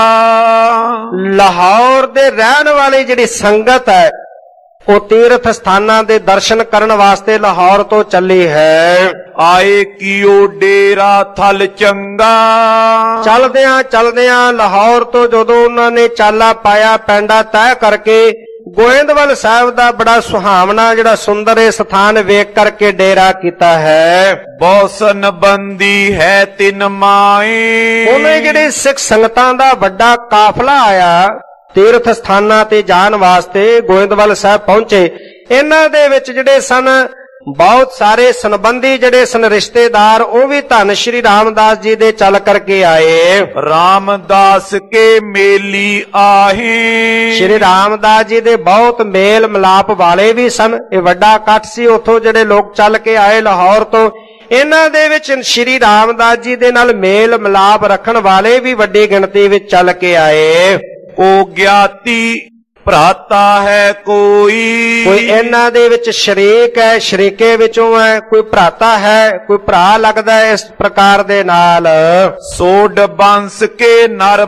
ਲਾਹੌਰ ਦੇ ਰਹਿਣ ਵਾਲੀ ਜਿਹੜੀ ਸੰਗਤ ਹੈ ਉਹ ਤੀਰਥ ਸਥਾਨਾਂ ਦੇ ਦਰਸ਼ਨ ਕਰਨ ਵਾਸਤੇ ਲਾਹੌਰ ਤੋਂ ਚੱਲੀ ਹੈ। ਆਏ ਕੀਓ ਡੇਰਾ ਥਲ ਚੰਗਾ। ਚਲਦਿਆਂ ਚਲਦਿਆਂ ਲਾਹੌਰ ਤੋਂ ਜਦੋਂ ਉਹਨਾਂ ਨੇ ਚਾਲਾ ਪਾਇਆ, ਪੈਂਡਾ ਤੈਅ ਕਰਕੇ ਗੋਇੰਦਵਾਲ ਸਾਹਿਬ ਦਾ ਬੜਾ ਸੁਹਾਵਣਾ ਜਿਹੜਾ ਸੁੰਦਰ ਇਹ ਸਥਾਨ ਵੇਖ ਕਰਕੇ ਡੇਰਾ ਕੀਤਾ ਹੈ। ਬੌਸਨ ਬੰਦੀ ਹੈ ਤਿਨ ਮਾਏ। ਉਹਨੇ ਜਿਹੜੇ ਸਿੱਖ ਸੰਗਤਾਂ ਦਾ ਵੱਡਾ ਕਾਫਲਾ ਆਇਆ ਤੀਰਥ ਸਥਾਨਾਂ ਤੇ ਜਾਣ ਵਾਸਤੇ, ਗੋਇੰਦਵਾਲ ਸਾਹਿਬ ਪਹੁੰਚੇ। ਇਹਨਾਂ ਦੇ ਵਿੱਚ ਜਿਹੜੇ ਸਨ ਬਹੁਤ ਸਾਰੇ ਸੰਬੰਧੀ ਜਿਹੜੇ ਸਨ ਰਿਸ਼ਤੇਦਾਰ ਉਹ ਵੀ ਧੰਨ ਸ਼੍ਰੀ ਰਾਮਦਾਸ ਜੀ ਦੇ ਚੱਲ ਕਰਕੇ ਆਏ। ਰਾਮਦਾਸ ਕੇ ਮੇਲੀ ਆਹੇ, ਸ਼੍ਰੀ ਰਾਮਦਾਸ ਜੀ ਦੇ ਬਹੁਤ ਮੇਲ ਮਿਲਾਪ ਵਾਲੇ ਵੀ ਸਨ। ਇਹ ਵੱਡਾ ਇਕੱਠ ਸੀ, ਉੱਥੋਂ ਜਿਹੜੇ ਲੋਕ ਚੱਲ ਕੇ ਆਏ ਲਾਹੌਰ ਤੋਂ। ਇਹਨਾਂ ਦੇ ਵਿੱਚ ਸ਼੍ਰੀ ਰਾਮਦਾਸ ਜੀ ਦੇ ਨਾਲ ਮੇਲ ਮਿਲਾਪ ਰੱਖਣ ਵਾਲੇ ਵੀ ਵੱਡੀ ਗਿਣਤੀ ਵਿੱਚ ਚੱਲ ਕੇ ਆਏ। ਕੋ ਗਿਆਤੀ ਭਰਾਤਾ ਹੈ ਕੋਈ, ਕੋਈ ਇਹਨਾਂ ਦੇ ਵਿੱਚ ਸ਼ਰੀਕ ਹੈ, ਸ਼ਰੀਕੇ ਵਿੱਚੋਂ ਹੈ, ਕੋਈ ਭਰਾਤਾ ਹੈ, ਕੋਈ ਭਰਾ ਲੱਗਦਾ ਹੈ। ਇਸ ਪ੍ਰਕਾਰ ਦੇ ਨਾਲ ਸੋਢ ਬੰਸ ਕੇ ਨਰ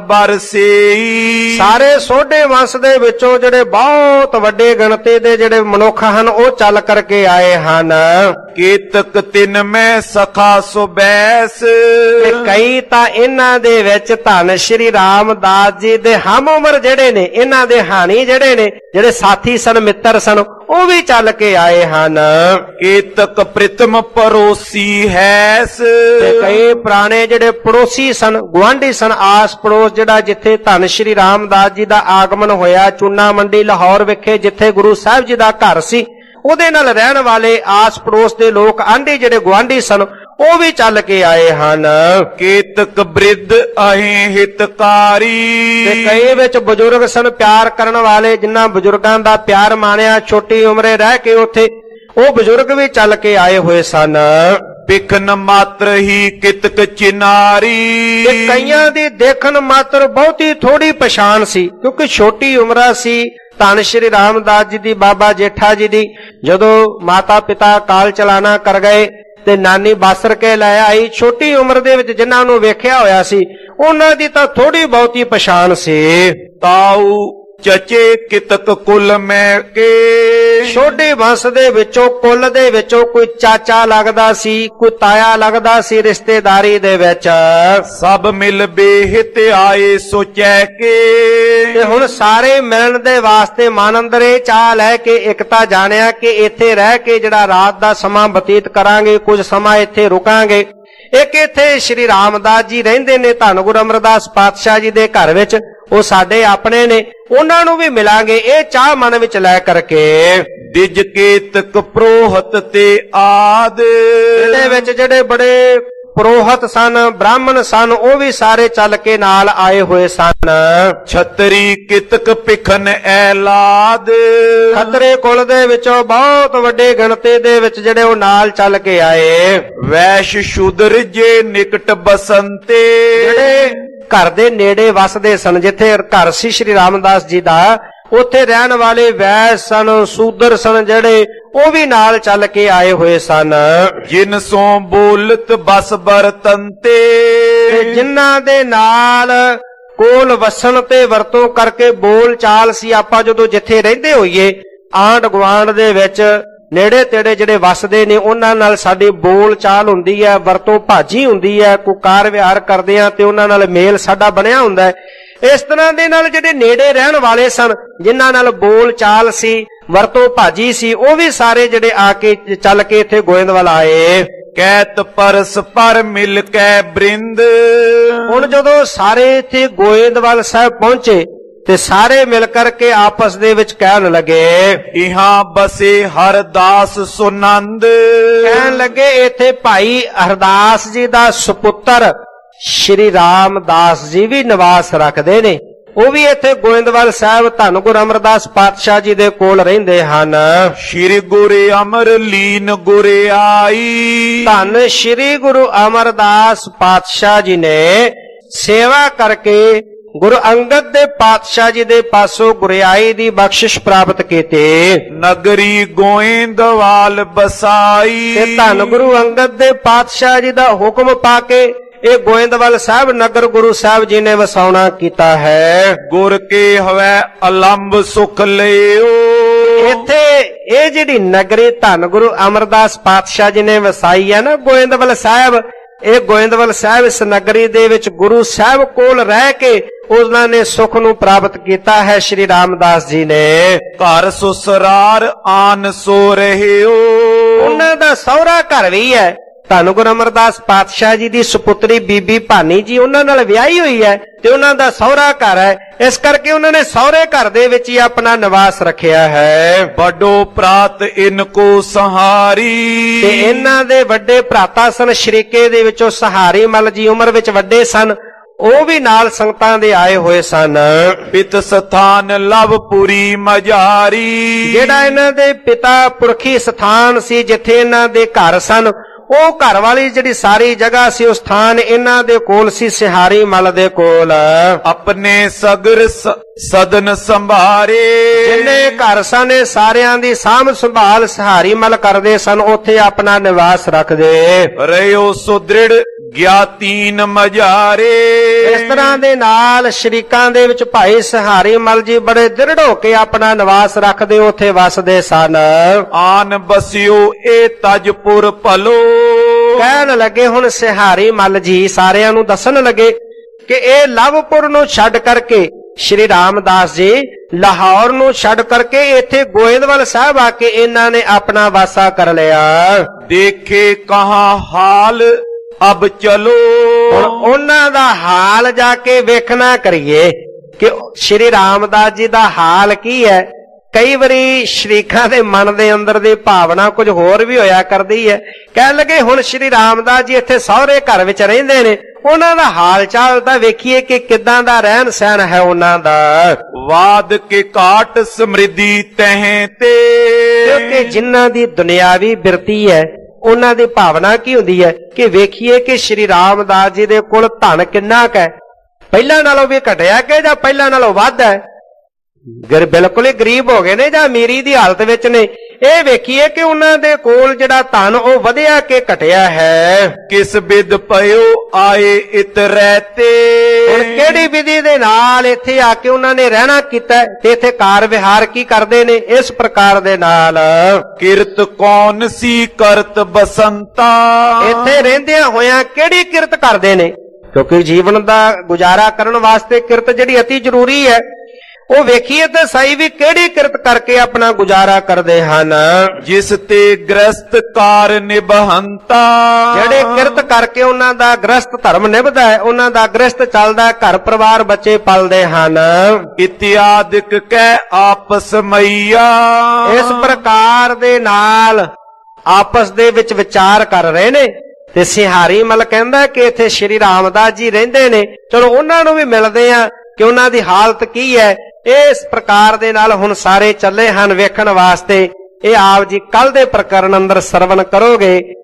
ਬਰਸੇਈ, ਸਾਰੇ ਸੋਢੇ ਵੰਸ਼ ਦੇ ਵਿੱਚੋਂ ਜਿਹੜੇ ਬਹੁਤ ਵੱਡੇ ਗਿਣਤੀ ਦੇ ਜਿਹੜੇ ਮਨੁੱਖ ਹਨ ਉਹ ਚੱਲ ਕਰਕੇ ਆਏ ਹਨ। ਕੇਤਕ ਤਿਨ ਮੈਂ ਸਖਾ ਸੁਬੈਸ, ਤੇ ਕਈ ਤਾਂ ਇਹਨਾਂ ਦੇ ਵਿੱਚ ਧੰਨ ਸ਼੍ਰੀ ਰਾਮਦਾਸ ਜੀ ਦੇ ਹਮ ਉਮਰ ਜਿਹੜੇ ਨੇ, ਇਹਨਾਂ ਦੇ ਹਾਣੀ ਜਿਹੜੇ ਨੇ, ਜਿਹੜੇ ਸਾਥੀ ਸਨ, ਮਿੱਤਰ ਸਨ, ਉਹ ਵੀ ਚੱਲ ਕੇ ਆਏ ਹਨ। ਕੇਤਕ ਪ੍ਰਿਤਮ ਪਰੋਸੀ ਹੈਸ, ਤੇ ਕਈ ਪੁਰਾਣੇ ਜਿਹੜੇ ਪੜੋਸੀ ਸਨ, ਗੁਆਂਢੀ ਸਨ, ਆਸ ਪੜੋਸ ਜਿਹੜਾ ਜਿੱਥੇ ਧੰਨ ਸ਼੍ਰੀ ਰਾਮਦਾਸ ਜੀ ਦਾ ਆਗਮਨ ਹੋਇਆ, ਚੂਨਾ ਮੰਡੀ ਲਾਹੌਰ ਵਿਖੇ ਜਿੱਥੇ ਗੁਰੂ ਸਾਹਿਬ ਜੀ ਦਾ ਘਰ ਸੀ, ਉਹਦੇ ਨਾਲ ਰਹਿਣ ਵਾਲੇ ਆਸ ਪੜੋਸ ਦੇ ਲੋਕ, ਆਂਢੀ ਜਿਹੜੇ ਗੁਆਂਢੀ ਸਨ, ਉਹ ਵੀ ਚੱਲ ਕੇ ਆਏ ਹਨ। ਕੇਤਕ ਬ੍ਰਿਧ ਅਹੇ ਹਿਤਕਾਰੀ, ਤੇ ਕਈ ਵਿੱਚ ਬਜ਼ੁਰਗ ਸਨ, ਪਿਆਰ ਕਰਨ ਵਾਲੇ, ਜਿਨ੍ਹਾਂ ਬਜ਼ੁਰਗਾਂ ਦਾ ਪਿਆਰ ਮਾਣਿਆ, ਛੋਟੀ ਉਮਰੇ ਰਹਿ ਕੇ ਉੱਥੇ, ਉਹ ਬਜ਼ੁਰਗ ਵੀ ਚੱਲ ਕੇ ਆਏ ਹੋਏ ਸਨ। ਬਿਖਨ ਮਾਤਰ ਹੀ ਕਿਤਕ ਚਿਨਾਰੀ, ਤੇ ਕਈਆਂ ਦੀ ਦੇਖਣ ਮਾਤਰ ਬਹੁਤੀ ਥੋੜੀ ਪਛਾਣ ਸੀ, ਕਿਉਂਕਿ ਛੋਟੀ ਉਮਰਾ ਸੀ। ਧੰਨ ਸ਼੍ਰੀ ਰਾਮਦਾਸ ਜੀ ਦੀ, ਬਾਬਾ ਜੇਠਾ ਜੀ ਦੀ ਜਦੋਂ ਮਾਤਾ ਪਿਤਾ ਕਾਲ ਚਲਾਣਾ ਕਰ ਗਏ ਤੇ ਨਾਨੀ ਬਾਸਰ ਕੇ ਲੈ ਆਈ, ਛੋਟੀ ਉਮਰ ਦੇ ਵਿੱਚ ਜਿਨ੍ਹਾਂ ਨੂੰ ਵੇਖਿਆ ਹੋਇਆ ਸੀ ਉਹਨਾਂ ਦੀ ਤਾਂ ਥੋੜੀ ਬਹੁਤੀ ਪਛਾਣ ਸੀ। ਤਾਊ ਚਚੇ ਕਿਤਕ ਕੁਲ ਮੈਂ ਕੇ, ਛੋਟੇ ਵੰਸ਼ ਦੇ ਵਿੱਚੋਂ, ਕੁੱਲ ਦੇ ਵਿੱਚੋਂ ਕੋਈ ਚਾਚਾ ਲੱਗਦਾ ਸੀ, ਕੋਈ ਤਾਇਆ ਲੱਗਦਾ ਸੀ ਰਿਸ਼ਤੇਦਾਰੀ ਦੇ ਵਿੱਚ। ਸਭ ਮਿਲ ਬੇਹਿਤ ਆਏ ਸੋਚੈ ਕੇ, ਤੇ ਹੁਣ ਸਾਰੇ ਮਿਲਣ ਦੇ ਵਾਸਤੇ ਮਨ ਅੰਦਰ ਇਹ ਚਾਹ ਲੈ ਕੇ ਇੱਕ ਤਾਂ ਜਾਣਿਆ ਕਿ ਇੱਥੇ ਰਹਿ ਕੇ ਜਿਹੜਾ ਰਾਤ ਦਾ ਸਮਾਂ ਬਤੀਤ ਕਰਾਂਗੇ, ਕੁਝ ਸਮਾਂ ਇੱਥੇ ਰੁਕਾਂਗੇ। ਇੱਕ ਇੱਥੇ ਸ਼੍ਰੀ ਰਾਮਦਾਸ ਜੀ ਰਹਿੰਦੇ ਨੇ ਧੰਨ ਗੁਰੂ ਅਮਰਦਾਸ ਪਾਤਸ਼ਾਹ ਜੀ ਦੇ ਘਰ ਵਿੱਚ, ਉਹ ਸਾਡੇ ਆਪਣੇ ਨੇ, ਉਹਨਾਂ ਨੂੰ ਵੀ ਮਿਲਾਂਗੇ, ਇਹ ਚਾਹ ਮਨ ਵਿੱਚ ਲੈ ਕਰਕੇ। ਦਿਜ ਕੇਤਕ ਪ੍ਰੋਹਤ ਤੇ ਆਦ, ਇਹਦੇ ਵਿੱਚ ਜਿਹੜੇ ਬੜੇ ਪੁਰੋਹਤ ਸਨ, ਬ੍ਰਾਹਮਣ ਸਨ, ਉਹ ਵੀ ਸਾਰੇ ਚੱਲ ਕੇ ਨਾਲ ਆਏ ਹੋਏ ਸਨ। ਛਤਰੀ ਕਿਤਕ ਭਿਖਨ ਐਲਾਦ, ਖੱਤਰੇ ਕੁਲ ਦੇ ਵਿੱਚੋਂ ਬਹੁਤ ਵੱਡੇ ਗਿਣਤੀ ਦੇ ਵਿੱਚ ਜਿਹੜੇ ਉਹ ਨਾਲ ਚੱਲ ਕੇ ਆਏ। ਵੈਸ਼ ਸ਼ੂਦਰ ਜੇ ਨਿਕਟ ਬਸੰਤੇ, ਜਿਹੜੇ ਘਰ ਦੇ ਨੇੜੇ ਵਸਦੇ ਸਨ, ਜਿੱਥੇ ਘਰ ਸੀ ਸ਼੍ਰੀ ਰਾਮਦਾਸ ਜੀ ਦਾ, ਉੱਥੇ ਰਹਿਣ ਵਾਲੇ ਵੈਸ਼ ਸਨ, ਸੂਦਰ ਸਨ, ਜਿਹੜੇ ਉਹ ਵੀ ਨਾਲ ਚੱਲ ਕੇ ਆਏ ਹੋਏ ਸਨ। ਜਿਨ ਸੋ ਬੋਲਤ ਬਸ ਬਰਤੰਤੇ, ਜਿਨ੍ਹਾਂ ਦੇ ਨਾਲ ਕੋਲ ਵਸਣ ਤੇ ਵਰਤੋਂ ਕਰਕੇ ਬੋਲ ਚਾਲ ਸੀ। ਆਪਾਂ ਜਦੋਂ ਜਿੱਥੇ ਰਹਿੰਦੇ ਹੋਈਏ, ਆਂਢ ਗੁਆਂਢ ਦੇ ਵਿੱਚ ਨੇੜੇ ਤੇੜੇ ਜਿਹੜੇ ਵਸਦੇ ਨੇ, ਉਹਨਾਂ ਨਾਲ ਸਾਡੀ ਬੋਲ ਚਾਲ ਹੁੰਦੀ ਹੈ, ਵਰਤੋਂ ਭਾਜੀ ਹੁੰਦੀ ਹੈ, ਕੋਈ ਕਾਰ ਵਿਹਾਰ ਕਰਦੇ ਆ ਤੇ ਉਹਨਾਂ ਨਾਲ ਮੇਲ ਸਾਡਾ ਬਣਿਆ ਹੁੰਦਾ ਹੈ। ਇਸ ਤਰ੍ਹਾਂ ਦੇ ਨਾਲ ਜਿਹੜੇ ਨੇੜੇ ਰਹਿਣ ਵਾਲੇ ਸਨ, ਜਿਨ੍ਹਾਂ ਨਾਲ ਬੋਲ ਚਾਲ ਸੀ, ਵਰਤੋਂ ਭਾਜੀ ਸੀ, ਉਹ ਵੀ ਸਾਰੇ ਜਿਹੜੇ ਆ ਕੇ ਚੱਲ ਕੇ ਇੱਥੇ ਗੋਇੰਦਵਾਲ ਆਏ। ਕੈਤ ਪਰਸ ਪਰ ਮਿਲ ਕੇ ਬ੍ਰਿੰਦ, ਹੁਣ ਜਦੋਂ ਸਾਰੇ ਇੱਥੇ ਗੋਇੰਦਵਾਲ ਸਾਹਿਬ ਪਹੁੰਚੇ ਤੇ ਸਾਰੇ ਮਿਲ ਕਰਕੇ ਆਪਸ ਦੇ ਵਿੱਚ ਕਹਿਣ ਲੱਗੇ, ਇਹਾਂ ਬਸੇ ਹਰਦਾਸ ਸੁਨੰਦ, ਕਹਿਣ ਲੱਗੇ ਇੱਥੇ ਭਾਈ ਹਰਦਾਸ ਜੀ ਦਾ ਸੁਪੁੱਤਰ ਸ਼੍ਰੀ ਰਾਮਦਾਸ ਜੀ ਵੀ ਨਿਵਾਸ ਰੱਖਦੇ ਨੇ, ਉਹ ਵੀ ਇੱਥੇ ਗੋਇੰਦਵਾਲ ਸਾਹਿਬ ਧੰਨ ਗੁਰੂ ਅਮਰਦਾਸ ਪਾਤਸ਼ਾਹ ਜੀ ਦੇ ਕੋਲ ਰਹਿੰਦੇ ਹਨ। ਸ਼੍ਰੀ ਗੁਰੂ ਅਮਰ ਲੀਨ ਗੁਰ ਆਈ, ਧੰਨ ਸ਼੍ਰੀ ਗੁਰੂ ਅਮਰਦਾਸ ਪਾਤਸ਼ਾਹ ਜੀ ਨੇ ਸੇਵਾ ਕਰਕੇ ਗੁਰੂ ਅੰਗਦ ਦੇ ਪਾਤਸ਼ਾਹ ਜੀ ਦੇ ਪਾਸੋਂ ਗੁਰਿਆਈ ਦੀ ਬਖਸ਼ਿਸ਼ ਪ੍ਰਾਪਤ ਕੀਤੀ। ਨਗਰੀ ਗੋਇੰਦਵਾਲ ਬਸਾਈ, ਤੇ ਧੰਨ ਗੁਰੂ ਅੰਗਦ ਦੇ ਪਾਤਸ਼ਾਹ ਜੀ ਦਾ ਹੁਕਮ ਪਾ ਕੇ ਇਹ ਗੋਇੰਦਵਾਲ ਸਾਹਿਬ ਨਗਰ ਗੁਰੂ ਸਾਹਿਬ ਜੀ ਨੇ ਵਸਾਉਣਾ ਕੀਤਾ ਹੈ। ਗੁਰ ਕੇ ਹਵੈ ਅਲੰਬ ਸੁਖ ਲਿਓ, ਇੱਥੇ ਇਹ ਜਿਹੜੀ ਨਗਰੀ ਧੰਨ ਗੁਰੂ ਅਮਰਦਾਸ ਪਾਤਸ਼ਾਹ ਜੀ ਨੇ ਵਸਾਈ ਹੈ ਨਾ ਗੋਇੰਦਵਾਲ ਸਾਹਿਬ, ਇਹ ਗੋਇੰਦਵਾਲ ਸਾਹਿਬ ਇਸ ਨਗਰੀ ਦੇ ਵਿੱਚ ਗੁਰੂ ਸਾਹਿਬ ਕੋਲ ਰਹਿ ਕੇ ਉਹਨਾਂ ਨੇ ਸੁਖ ਨੂੰ ਪ੍ਰਾਪਤ ਕੀਤਾ ਹੈ। ਸ਼੍ਰੀ ਰਾਮਦਾਸ ਜੀ ਨੇ ਘਰ ਸੁਸਰਾਰ ਆਨ ਸੋ ਰਹਿਓ, ਉਹਨਾਂ ਦਾ ਸਹੁਰਾ ਘਰ ਵੀ ਹੈ ਧੰਨ ਗੁਰੂ ਅਮਰਦਾਸ ਪਾਤਸ਼ਾਹ ਜੀ ਦੀ ਸੁਪੁੱਤਰੀ ਬੀਬੀ ਭਾਨੀ ਜੀ ਉਹਨਾਂ ਨਾਲ ਵਿਆਹੀ ਹੋਈ ਹੈ ਤੇ ਉਹਨਾਂ ਦਾ ਸਹੁਰਾ ਘਰ ਹੈ। ਇਸ ਕਰਕੇ ਉਹਨਾਂ ਨੇ ਸਹੁਰੇ ਘਰ ਦੇ ਵਿੱਚ ਹੀ ਆਪਣਾ ਨਿਵਾਸ ਰੱਖਿਆ ਹੈ। बड़ो प्रात इनको सहारी। ਤੇ ਇਹਨਾਂ ਦੇ ਵੱਡੇ ਭਰਾਤਾ ਸਨ ਸ਼ਰੀਕੇ ਦੇ ਵਿੱਚੋਂ ਸਹਾਰੀ ਮੱਲ ਜੀ, ਉਮਰ ਵਿੱਚ ਵੱਡੇ ਸਨ, ਉਹ ਵੀ ਨਾਲ ਸੰਗਤਾਂ ਦੇ ਆਏ ਹੋਏ ਸਨ। पित स्थान लवपुरी मजारी। ਜਿਹੜਾ ਇਹਨਾਂ ਦੇ ਪਿਤਾ ਪੁਰਖੀ ਸਥਾਨ ਸੀ ਜਿੱਥੇ ਇਹਨਾਂ ਦੇ ਘਰ ਸਨ, ਉਹ ਘਰ ਵਾਲੀ ਜਿਹੜੀ ਸਾਰੀ ਜਗ੍ਹਾ ਸੀ ਉਹ ਸਥਾਨ ਇਹਨਾਂ ਦੇ ਕੋਲ ਸੀ, ਸਿਹਾਰੀ ਮੱਲ ਦੇ ਕੋਲ। अपने सगर स- सदन संभारे। ਜਿੰਨੇ ਘਰ ਸਨ ਇਹ ਸਾਰਿਆਂ ਦੀ ਸਾਂਭ ਸੰਭਾਲ ਸਿਹਾਰੀ ਮੱਲ ਕਰਦੇ ਸਨ, ਉੱਥੇ ਆਪਣਾ ਨਿਵਾਸ ਰੱਖਦੇ। रयो सुदृढ़ ज्ञातीन मजारे। ਇਸ ਤਰ੍ਹਾਂ ਦੇ ਨਾਲ ਸ਼ਰੀਕਾਂ ਦੇ ਵਿੱਚ ਭਾਈ ਸਿਹਾਰੀ ਮੱਲ ਜੀ ਬੜੇ ਦ੍ਰਿੜ ਹੋ ਕੇ ਆਪਣਾ ਨਿਵਾਸ ਰੱਖਦੇ, ਉੱਥੇ ਵਸਦੇ ਸਨ। आन बसियो ए तजपुर भलो। ਕਹਿਣ ਲੱਗੇ ਹੁਣ ਸਿਹਾਰੀ ਮੱਲ ਜੀ ਸਾਰਿਆਂ ਨੂੰ ਦੱਸਣ ਲੱਗੇ ਕਿ ਇਹ ਲਵਪੁਰ ਨੂੰ ਛੱਡ ਕਰਕੇ ਸ਼੍ਰੀ ਰਾਮਦਾਸ ਜੀ ਲਾਹੌਰ ਨੂੰ ਛੱਡ ਕਰਕੇ ਇੱਥੇ ਗੋਇੰਦਵਾਲ ਸਾਹਿਬ ਆ ਕੇ ਇਹਨਾਂ ਨੇ ਆਪਣਾ ਵਾਸਾ ਕਰ ਲਿਆ। देखे कहाँ हाल अब चलो। ਹੁਣ ਉਹਨਾਂ ਦਾ ਹਾਲ ਜਾ ਕੇ ਵੇਖਣਾ ਕਰੀਏ ਕਿ ਸ਼੍ਰੀ ਰਾਮਦਾਸ ਜੀ ਦਾ ਹਾਲ ਕੀ ਹੈ। ਕਈ ਵਾਰੀ ਸ਼ਰੀਕਾਂ ਦੇ ਮਨ ਦੇ ਅੰਦਰ ਦੀ ਭਾਵਨਾ ਕੁਝ ਹੋਰ ਵੀ ਹੋਇਆ ਕਰਦੀ ਹੈ। ਕਹਿਣ ਲੱਗੇ ਹੁਣ ਸ਼੍ਰੀ ਰਾਮਦਾਸ ਜੀ ਇੱਥੇ ਸਹੁਰੇ ਘਰ ਵਿੱਚ ਰਹਿੰਦੇ ਨੇ, ਉਹਨਾਂ ਦਾ ਹਾਲ ਚਾਲ ਤਾਂ ਵੇਖੀਏ ਕਿ ਕਿੱਦਾਂ ਦਾ ਰਹਿਣ ਸਹਿਣ ਹੈ ਉਹਨਾਂ ਦਾ। वाद के काट समृद्धि तह ते। ਕਿਉਂਕਿ ਜਿਨ੍ਹਾਂ ਦੀ ਦੁਨਿਆਵੀ ਬਿਰਤੀ ਹੈ ਉਹਨਾਂ ਦੀ ਭਾਵਨਾ ਕੀ ਹੁੰਦੀ ਹੈ ਕਿ ਵੇਖੀਏ ਕਿ ਸ਼੍ਰੀ ਰਾਮਦਾਸ ਜੀ ਦੇ ਕੋਲ ਧਨ ਕਿੰਨਾ ਕੁ ਹੈ, ਪਹਿਲਾਂ ਨਾਲੋਂ ਵੀ ਘਟਿਆ ਕਿ ਜਾਂ ਪਹਿਲਾਂ ਨਾਲੋਂ ਵੱਧ ਹੈ, ਗਰ ਬਿਲਕੁਲ ਹੀ ਗਰੀਬ ਹੋ ਗਏ ਨੇ ਜਾਂ ਅਮੀਰੀ ਦੀ ਹਾਲਤ ਵਿੱਚ ਨੇ। ਇਹ ਵੇਖੀਏ ਕਿ ਉਹਨਾਂ ਦੇ ਕੋਲ ਜਿਹੜਾ ਧਨ ਉਹ ਵਧਿਆ ਕਿ ਘਟਿਆ ਹੈ। किस विद पयो आए इत रहते। ਹੁਣ ਕਿਹੜੀ ਵਿਧੀ ਦੇ ਨਾਲ ਇੱਥੇ ਆ ਕੇ ਉਹਨਾਂ ਨੇ ਰਹਿਣਾ ਕੀਤਾ ਹੈ ਤੇ ਇੱਥੇ ਕਾਰ ਵਿਹਾਰ ਕੀ ਕਰਦੇ ਨੇ, ਇਸ ਪ੍ਰਕਾਰ ਦੇ ਨਾਲ। किरत कौन सी करत बसंता। ਇੱਥੇ ਰਹਿੰਦਿਆਂ ਹੋਇਆਂ ਕਿਹੜੀ ਕਿਰਤ ਕਰਦੇ ਨੇ, ਕਿਉਂਕਿ ਜੀਵਨ ਦਾ ਗੁਜ਼ਾਰਾ ਕਰਨ ਵਾਸਤੇ ਕਿਰਤ ਜਿਹੜੀ ਅਤੀ ਜ਼ਰੂਰੀ ਹੈ, ਉਹ ਵੇਖੀਏ ਤੇ ਸਹੀ ਵੀ ਕਿਹੜੀ ਕਿਰਤ ਕਰਕੇ ਆਪਣਾ ਗੁਜ਼ਾਰਾ ਕਰਦੇ ਹਨ। जिस ते ग्रस्त कार निबहंता। ਜਿਹੜੇ ਕਿਰਤ ਕਰਕੇ ਉਹਨਾਂ ਦਾ ਗ੍ਰਸਤ ਧਰਮ ਨਿਭਦਾ ਹੈ, ਉਹਨਾਂ ਦਾ ਗ੍ਰਸਤ ਚੱਲਦਾ ਹੈ, ਘਰ ਪਰਿਵਾਰ ਬੱਚੇ ਪਲਦੇ ਹਨ। इत्यादिक कै आपस मैया। ਇਸ ਪ੍ਰਕਾਰ ਦੇ ਨਾਲ ਆਪਸ ਦੇ ਵਿੱਚ ਵਿਚਾਰ ਕਰ ਰਹੇ ਨੇ ਤੇ ਸਿਹਾਰੀ ਮੱਲ ਕਹਿੰਦਾ ਕਿ ਇੱਥੇ ਸ਼੍ਰੀ ਰਾਮਦਾਸ ਜੀ ਰਹਿੰਦੇ ਨੇ, ਚਲੋ ਉਹਨਾਂ ਨੂੰ ਵੀ ਮਿਲਦੇ ਆ ਕਿ ਉਹਨਾਂ ਦੀ ਹਾਲਤ ਕੀ ਹੈ। ਇਸ ਪ੍ਰਕਾਰ ਦੇ ਨਾਲ ਹੁਣ ਸਾਰੇ ਚੱਲੇ ਹਨ ਵੇਖਣ ਵਾਸਤੇ। ਇਹ ਆਪ ਜੀ ਕੱਲ ਦੇ ਪ੍ਰਕਰਨ ਅੰਦਰ ਸਰਵਣ ਕਰੋਗੇ।